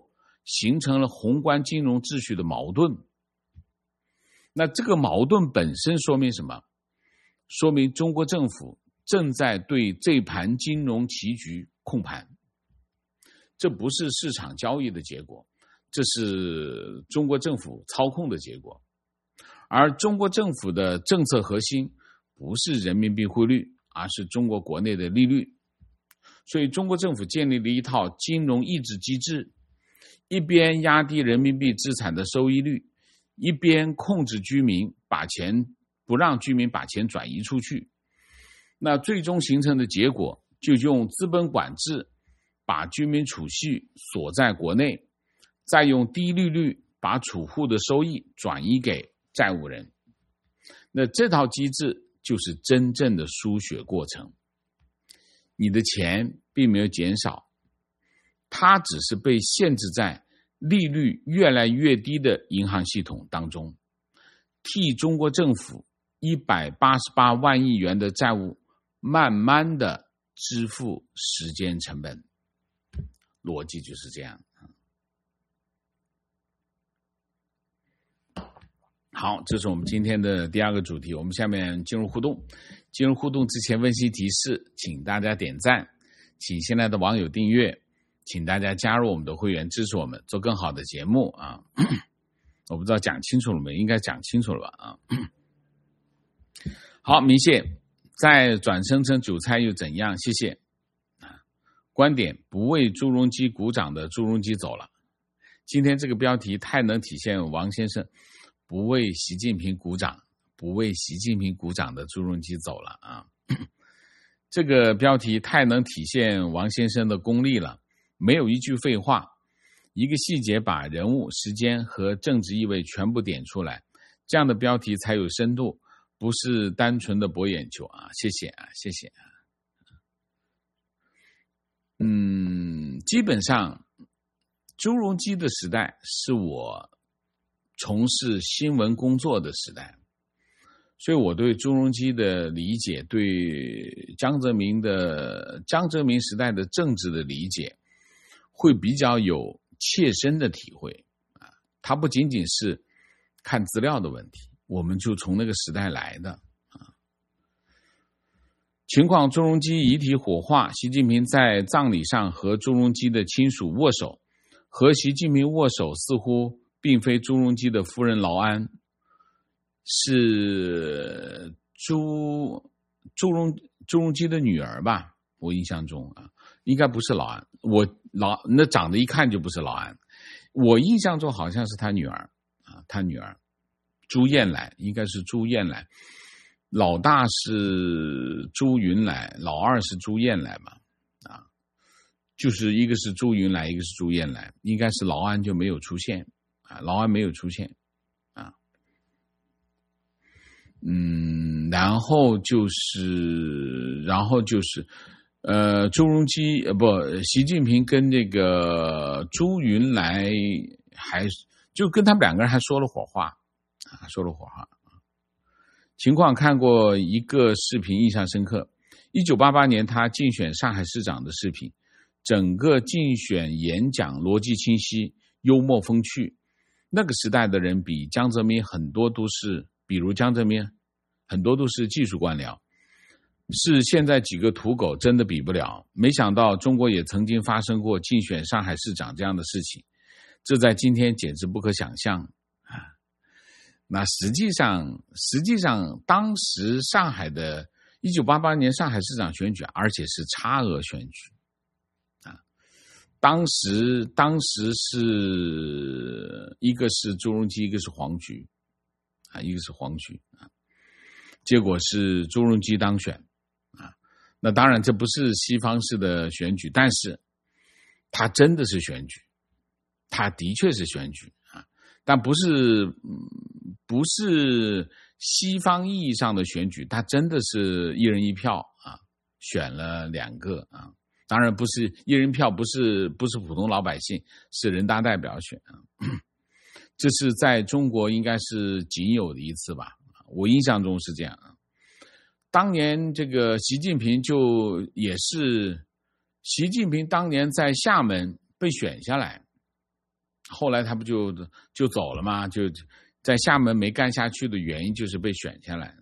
形成了宏观金融秩序的矛盾。那这个矛盾本身说明什么？说明中国政府正在对这盘金融棋局控盘。这不是市场交易的结果，这是中国政府操控的结果。而中国政府的政策核心不是人民币汇率，而是中国国内的利率。所以中国政府建立了一套金融抑制机制，一边压低人民币资产的收益率，一边控制居民不让居民把钱转移出去。那最终形成的结果，就用资本管制把居民储蓄锁在国内，再用低利率把储户的收益转移给债务人。那这套机制就是真正的输血过程。你的钱并没有减少，它只是被限制在利率越来越低的银行系统当中，替中国政府188万亿元的债务慢慢的支付时间成本。逻辑就是这样。好，这是我们今天的第二个主题。我们下面进入互动。进入互动之前，温馨提示，请大家点赞，请现在的网友订阅，请大家加入我们的会员，支持我们做更好的节目啊！我不知道讲清楚了没？应该讲清楚了吧？啊！好，明谢，再转生成韭菜又怎样？谢谢。观点：不为朱镕基鼓掌的朱镕基走了。今天这个标题太能体现王先生不为习近平鼓掌，不为习近平鼓掌的朱镕基走了啊！这个标题太能体现王先生的功力了，没有一句废话，一个细节把人物、时间和政治意味全部点出来，这样的标题才有深度，不是单纯的博眼球啊！谢谢啊，谢谢啊。基本上朱镕基的时代是我从事新闻工作的时代，所以我对朱镕基的理解，对江泽民时代的政治的理解，会比较有切身的体会啊。它不仅仅是看资料的问题，我们就从那个时代来的啊。情况：朱镕基遗体火化，习近平在葬礼上和朱镕基的亲属握手，和习近平握手似乎并非朱镕基的夫人劳安，是朱镕基的女儿吧？我印象中啊，应该不是劳安。那长得一看就不是劳安。我印象中好像是他女儿啊，他女儿朱燕来，应该是朱燕来。老大是朱云来，老二是朱燕来嘛？啊，就是一个是朱云来，一个是朱燕来，应该是劳安就没有出现啊，劳安没有出现啊。然后就是朱镕基习近平跟这个朱云来就跟他们两个人还说了火话啊，说了火话。情况看过一个视频印象深刻，1988年他竞选上海市长的视频，整个竞选演讲逻辑清晰，幽默风趣。那个时代的人比江泽民很多都是，比如江泽民很多都是技术官僚，是现在几个土狗真的比不了。没想到中国也曾经发生过竞选上海市长这样的事情，这在今天简直不可想象啊！那实际上当时上海的1988年上海市长选举，而且是差额选举啊，当时是一个是朱镕基，一个是黄菊啊，结果是朱镕基当选啊。那当然这不是西方式的选举，但是它真的是选举，它的确是选举啊，但不是西方意义上的选举，它真的是一人一票啊，选了2个啊。当然不是一人票，不是普通老百姓，是人大代表选啊。这是在中国应该是仅有的一次吧，我印象中是这样啊。当年这个习近平当年在厦门被选下来后来他不就走了吗？就在厦门没干下去的原因就是被选下来。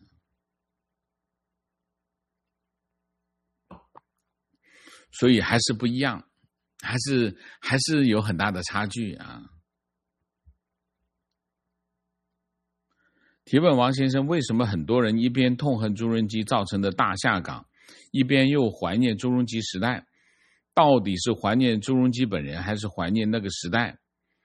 所以还是不一样，还是有很大的差距啊。提问王先生，为什么很多人一边痛恨朱镕基造成的大下岗，一边又怀念朱镕基时代？到底是怀念朱镕基本人，还是怀念那个时代？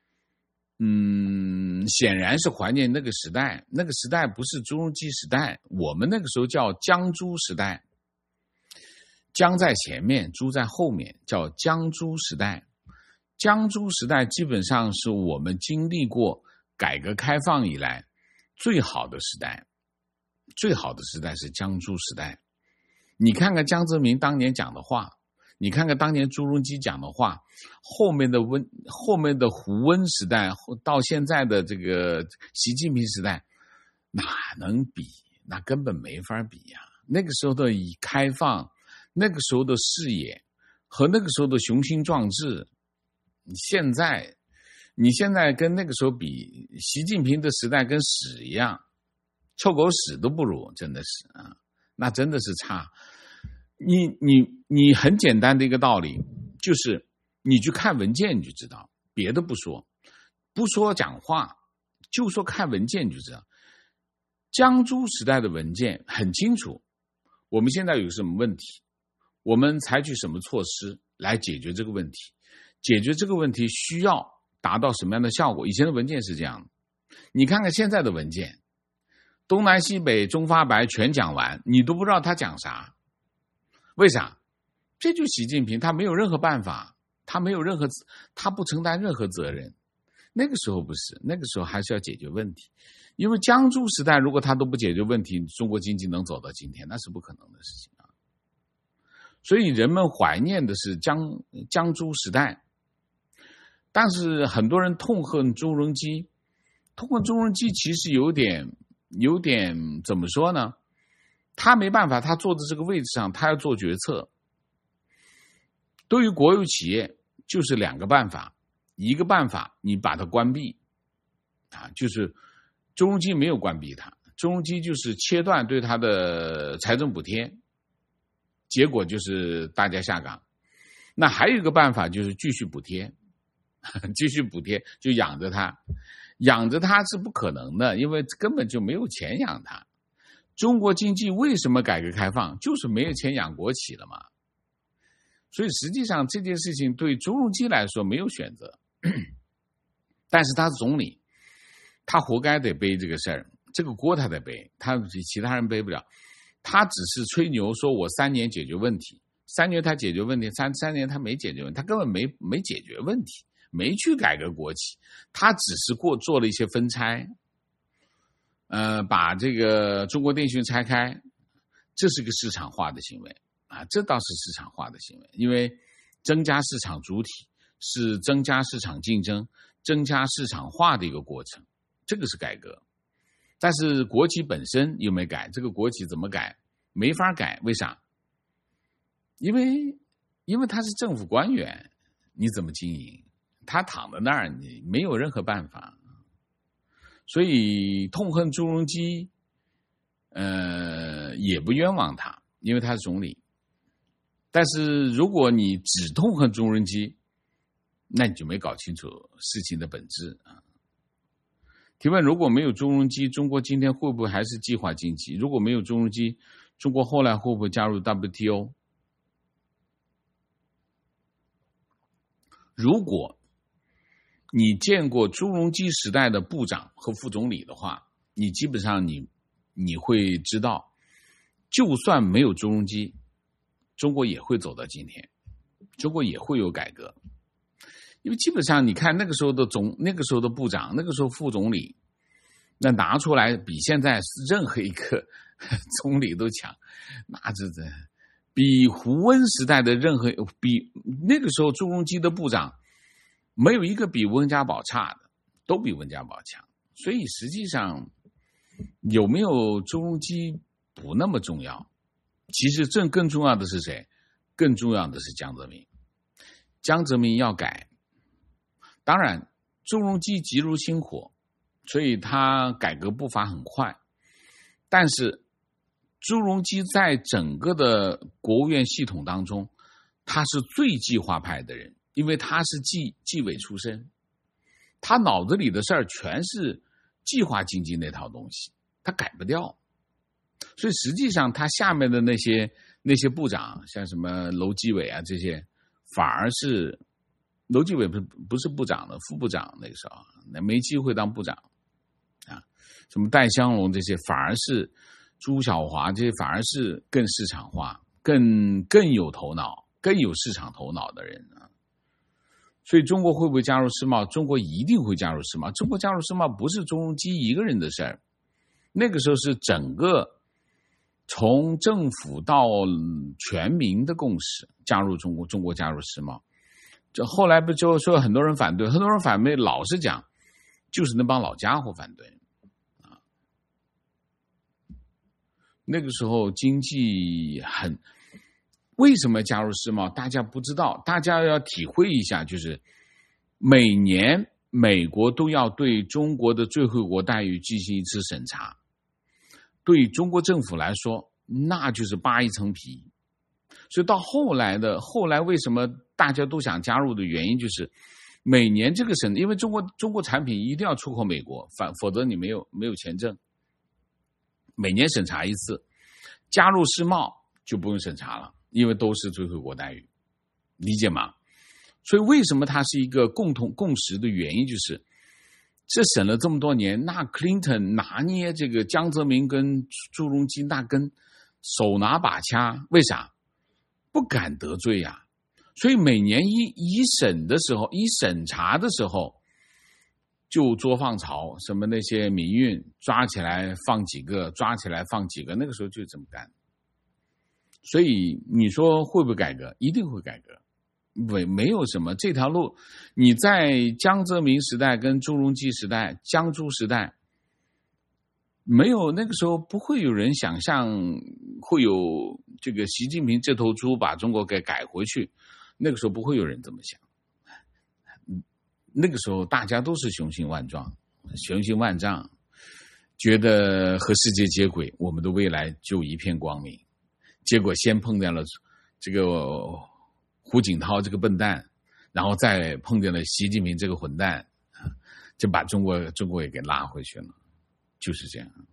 显然是怀念那个时代。那个时代不是朱镕基时代，我们那个时候叫江朱时代。江在前面，朱在后面，叫江朱时代。江朱时代基本上是我们经历过改革开放以来最好的时代，最好的时代是江朱时代。你看看江泽民当年讲的话，你看看当年朱镕基讲的话，后面的胡温时代到现在的这个习近平时代，哪能比？那根本没法比呀。那个时候的开放，那个时候的视野和那个时候的雄心壮志，你现在跟那个时候比，习近平的时代跟屎一样，臭狗屎都不如，真的是啊，那真的是差。你很简单的一个道理，就是你去看文件你就知道，别的不说讲话，就说看文件你就知道。江朱时代的文件很清楚，我们现在有什么问题，我们采取什么措施来解决这个问题，解决这个问题需要达到什么样的效果。以前的文件是这样的，你看看现在的文件，东南西北中发白全讲完，你都不知道他讲啥。为啥？这就习近平，他没有任何办法，他不承担任何责任。那个时候不是，那个时候还是要解决问题。因为江朱时代如果他都不解决问题，中国经济能走到今天，那是不可能的事情啊。所以人们怀念的是江朱时代，但是很多人痛恨朱镕基。痛恨朱镕基其实有点怎么说呢？他没办法，他坐在这个位置上，他要做决策。对于国有企业，就是两个办法，一个办法你把它关闭，就是朱镕基没有关闭它，朱镕基就是切断对他的财政补贴，结果就是大家下岗。那还有一个办法就是继续补贴，继续补贴就养着他，养着他是不可能的，因为根本就没有钱养他。中国经济为什么改革开放？就是没有钱养国企了嘛。所以实际上这件事情对朱镕基来说没有选择，但是他是总理，他活该得背这个事儿，这个锅他得背，他比其他人背不了。他只是吹牛说我3年解决问题，3年他解决问题，3年他没解决问题，他根本没解决问题，没去改革国企，他只是做了一些分拆。把这个中国电信拆开，这是个市场化的行为啊，这倒是市场化的行为，因为增加市场主体是增加市场竞争、增加市场化的一个过程，这个是改革。但是国企本身有没有改？这个国企怎么改？没法改，为啥？因为他是政府官员，你怎么经营？他躺在那儿，你没有任何办法。所以痛恨朱镕基，也不冤枉他，因为他是总理。但是如果你只痛恨朱镕基，那你就没搞清楚事情的本质啊。提问：如果没有朱镕基，中国今天会不会还是计划经济？如果没有朱镕基，中国后来会不会加入 WTO？ 如果你见过朱镕基时代的部长和副总理的话，你基本上你会知道，就算没有朱镕基，中国也会走到今天，中国也会有改革。因为基本上你看那个时候的部长，那个时候副总理，那拿出来比现在任何一个总理都强，那这比胡温时代的比那个时候朱镕基的部长没有一个比温家宝差的，都比温家宝强。所以实际上有没有朱镕基不那么重要，其实更重要的是谁？更重要的是江泽民。江泽民要改，当然朱镕基急如星火，所以他改革步伐很快。但是朱镕基在整个的国务院系统当中，他是最计划派的人，因为他是纪委出身，他脑子里的事儿全是计划经济那套东西，他改不掉。所以实际上他下面的那些部长，像什么楼基伟啊这些，反而是楼基伟不是部长的，副部长，那个时候没机会当部长啊。什么戴相龙这些，反而是朱晓华这些，反而是更市场化、更有头脑、更有市场头脑的人啊。所以中国会不会加入世贸？中国一定会加入世贸。中国加入世贸不是朱镕基一个人的事儿，那个时候是整个从政府到全民的共识，加入中国加入世贸。这后来不就说很多人反对，很多人反对，老实讲，就是那帮老家伙反对啊。那个时候经济很，为什么加入世贸？大家不知道，大家要体会一下，就是每年美国都要对中国的最惠国待遇进行一次审查。对中国政府来说，那就是扒一层皮。所以到后来为什么大家都想加入的原因，就是每年这个审，因为中国产品一定要出口美国，否则你没有签证。每年审查一次，加入世贸就不用审查了，因为都是最惠国待遇，理解吗？所以为什么它是一个共识的原因，就是这审了这么多年，那 Clinton 拿捏这个江泽民跟朱镕基那跟手拿把掐，为啥？不敢得罪呀。所以每年一审查的时候，就捉放曹，什么那些民运抓起来放几个，那个时候就这么干。所以你说会不会改革？一定会改革。没有什么这条路，你在江泽民时代跟朱镕基时代、江朱时代，没有，那个时候不会有人想象会有这个习近平这头猪把中国给改回去，那个时候不会有人这么想。那个时候大家都是雄心万丈，觉得和世界接轨，我们的未来就一片光明。结果先碰见了这个胡锦涛这个笨蛋，然后再碰见了习近平这个混蛋，就把中国也给拉回去了，就是这样。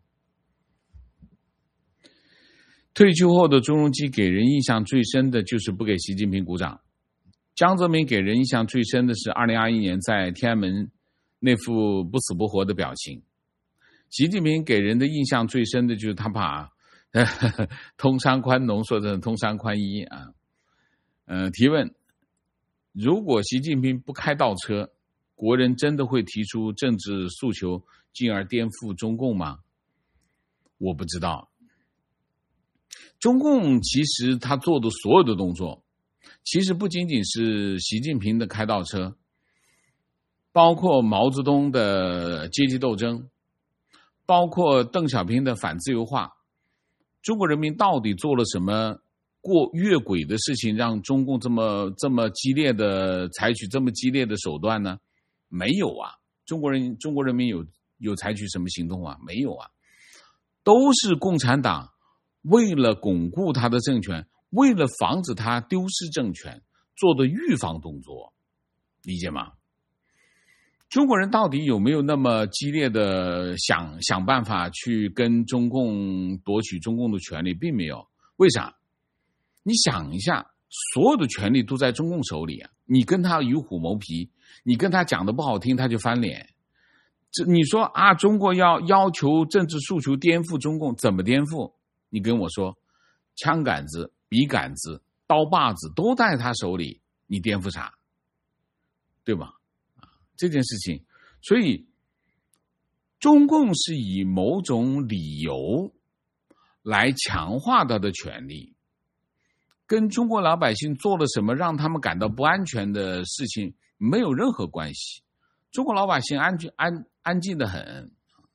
退休后的朱镕基给人印象最深的就是不给习近平鼓掌，江泽民给人印象最深的是2021年在天安门那副不死不活的表情，习近平给人的印象最深的就是他把通商宽农说成通商宽衣啊。提问：如果习近平不开倒车，国人真的会提出政治诉求，进而颠覆中共吗？我不知道。中共其实他做的所有的动作，其实不仅仅是习近平的开倒车，包括毛泽东的阶级斗争，包括邓小平的反自由化。中国人民到底做了什么越轨的事情，让中共这么激烈的采取这么激烈的手段呢？没有啊。中国人民有采取什么行动啊？没有啊。都是共产党为了巩固他的政权，为了防止他丢失政权做的预防动作，理解吗？中国人到底有没有那么激烈的想办法去跟中共夺取中共的权利？并没有。为啥？你想一下，所有的权利都在中共手里啊！你跟他与虎谋皮，你跟他讲的不好听，他就翻脸。你说啊，中国要求政治诉求颠覆中共，怎么颠覆？你跟我说，枪杆子、笔杆子、刀把子都在他手里，你颠覆啥？对吧？这件事情，所以中共是以某种理由来强化他的权利，跟中国老百姓做了什么让他们感到不安全的事情没有任何关系。中国老百姓安静的很。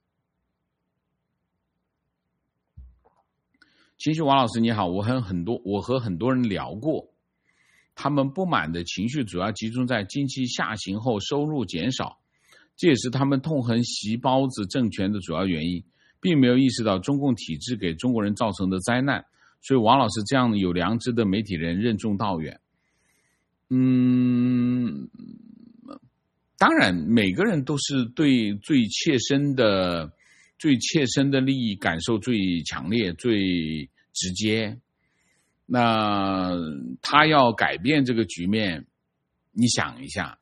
情绪王老师你好，我和很多人聊过，他们不满的情绪主要集中在经济下行后收入减少， 这也是他们痛恨习包子政权的主要原因，并没有意识到中共体制给中国人造成的灾难。所以王老师这样有良知的媒体人任重道远。当然每个人都是对最切身的利益感受最强烈最直接，那他要改变这个局面，你想一下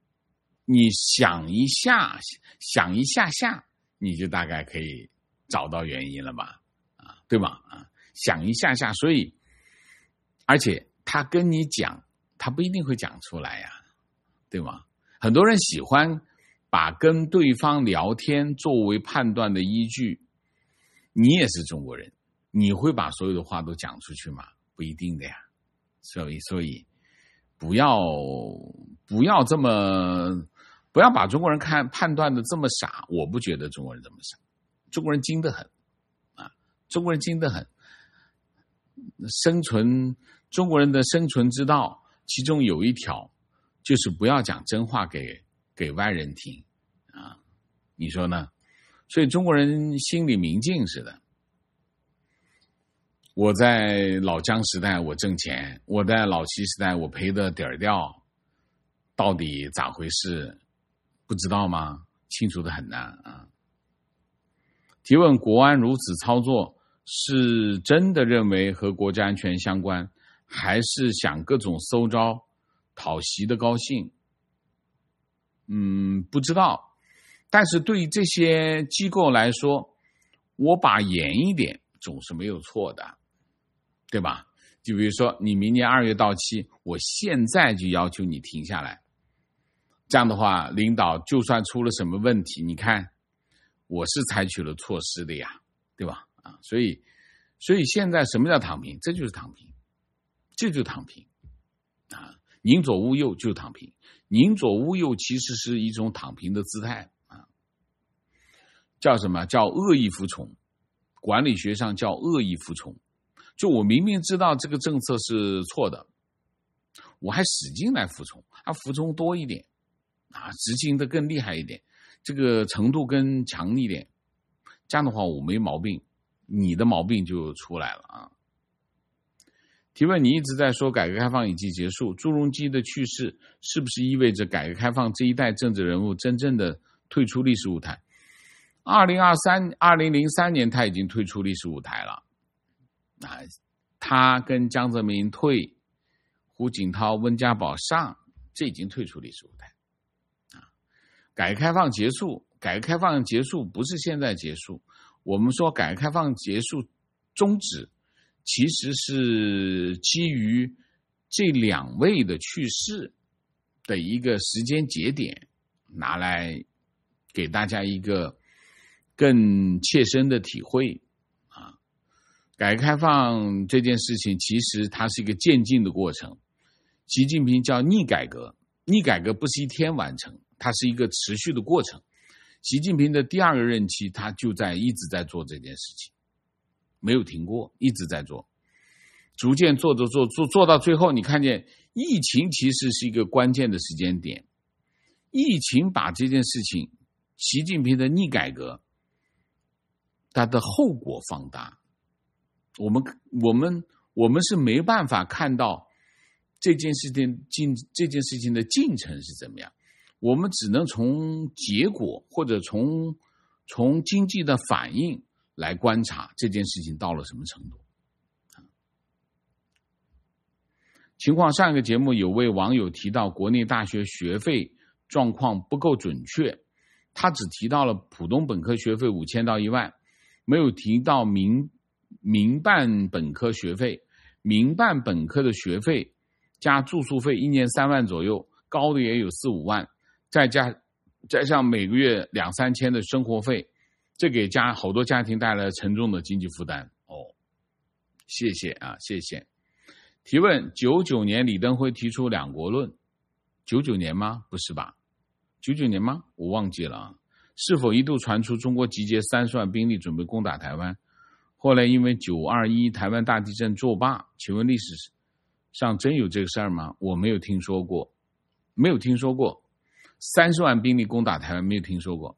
下，你就大概可以找到原因了吧，对吧？想一下，所以而且他跟你讲，他不一定会讲出来呀，对吗？很多人喜欢把跟对方聊天作为判断的依据，你也是中国人，你会把所有的话都讲出去吗？不一定的呀。所以不要把中国人判断的这么傻，我不觉得中国人这么傻，中国人精得很中国人精得很。中国人的生存之道，其中有一条就是不要讲真话给外人听你说呢？所以中国人心里明镜似的。我在老姜时代我挣钱，我在老习时代我赔的底儿掉，到底咋回事？不知道吗？清楚的很难提问：国安如此操作，是真的认为和国家安全相关，还是想各种馊招讨习的高兴？不知道。但是对于这些机构来说，我把严一点总是没有错的，对吧？就比如说你明年2月到期，我现在就要求你停下来，这样的话领导就算出了什么问题，你看我是采取了措施的呀，对吧？所以现在什么叫躺平？这就是躺平，宁左勿右就是躺平。宁左勿右其实是一种躺平的姿态叫什么？叫恶意服从。管理学上叫恶意服从，就我明明知道这个政策是错的，我还使劲来服从，服从多一点执行的更厉害一点，这个程度更强一点，这样的话我没毛病，你的毛病就出来了提问：你一直在说改革开放已经结束，朱镕基的去世是不是意味着改革开放这一代政治人物真正的退出历史舞台？2003年他已经退出历史舞台了他跟江泽民退，胡锦涛、温家宝上，这已经退出历史舞台改革开放结束不是现在结束，我们说改革开放结束终止，其实是基于这2位的去世的一个时间节点，拿来给大家一个更切身的体会改革开放这件事情其实它是一个渐进的过程，习近平叫逆改革，逆改革不是一天完成，它是一个持续的过程。习近平的第2个任期他就一直在做这件事情，没有停过，一直在做，逐渐做到最后，你看见疫情其实是一个关键的时间点，疫情把这件事情，习近平的逆改革它的后果放大，我们是没办法看到这件事情的进程是怎么样，我们只能从结果或者从经济的反应来观察这件事情到了什么程度。情况上一个节目有位网友提到国内大学学费状况不够准确，他只提到了普通本科学费5000到1万，没有提到民办本科学费。民办本科的学费加住宿费1年3万左右，高的也有4、5万，再上每个月2、3千的生活费，这给好多家庭带来了沉重的经济负担。谢谢。提问：99年李登辉提出2国论，99年吗？不是吧？99年吗？我忘记了是否一度传出中国集结30万兵力准备攻打台湾？后来因为921台湾大地震作罢，请问历史上真有这个事儿吗？我没有听说过。 30万兵力攻打台湾，没有听说过。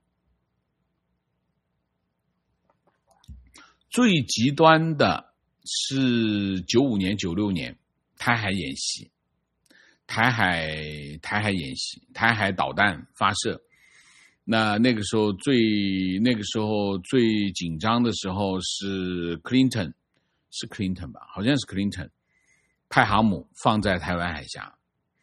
最极端的是95年、96年台海演习，台海演习，台海导弹发射。那个时候最紧张的时候是 Clinton 吧，好像是 Clinton 派航母放在台湾海峡，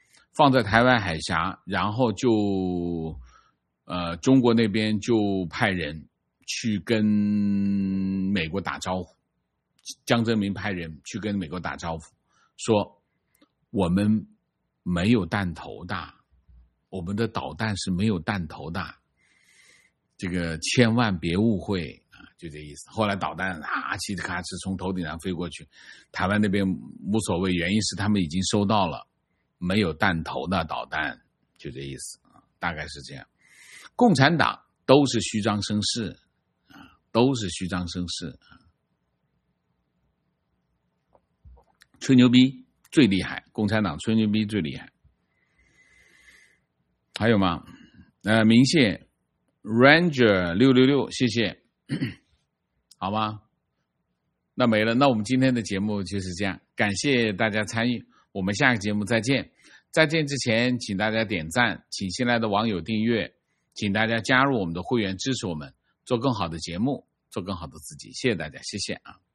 然后就中国那边就派人去跟美国打招呼，江泽民派人去跟美国打招呼，说我们没有弹头的，我们的导弹是没有弹头的，这个千万别误会啊，就这意思。后来导弹嘁哩咔哧从头顶上飞过去，台湾那边无所谓，原因是他们已经收到了没有弹头的导弹，就这意思啊，大概是这样。共产党都是虚张声势啊，都是虚张声势啊，吹牛逼最厉害，共产党吹牛逼最厉害。还有吗？明谢 Ranger 666，谢谢，好吗？那没了，那我们今天的节目就是这样，感谢大家参与，我们下个节目再见。在见之前，请大家点赞，请新来的网友订阅，请大家加入我们的会员，支持我们做更好的节目，做更好的自己。谢谢大家，谢谢啊。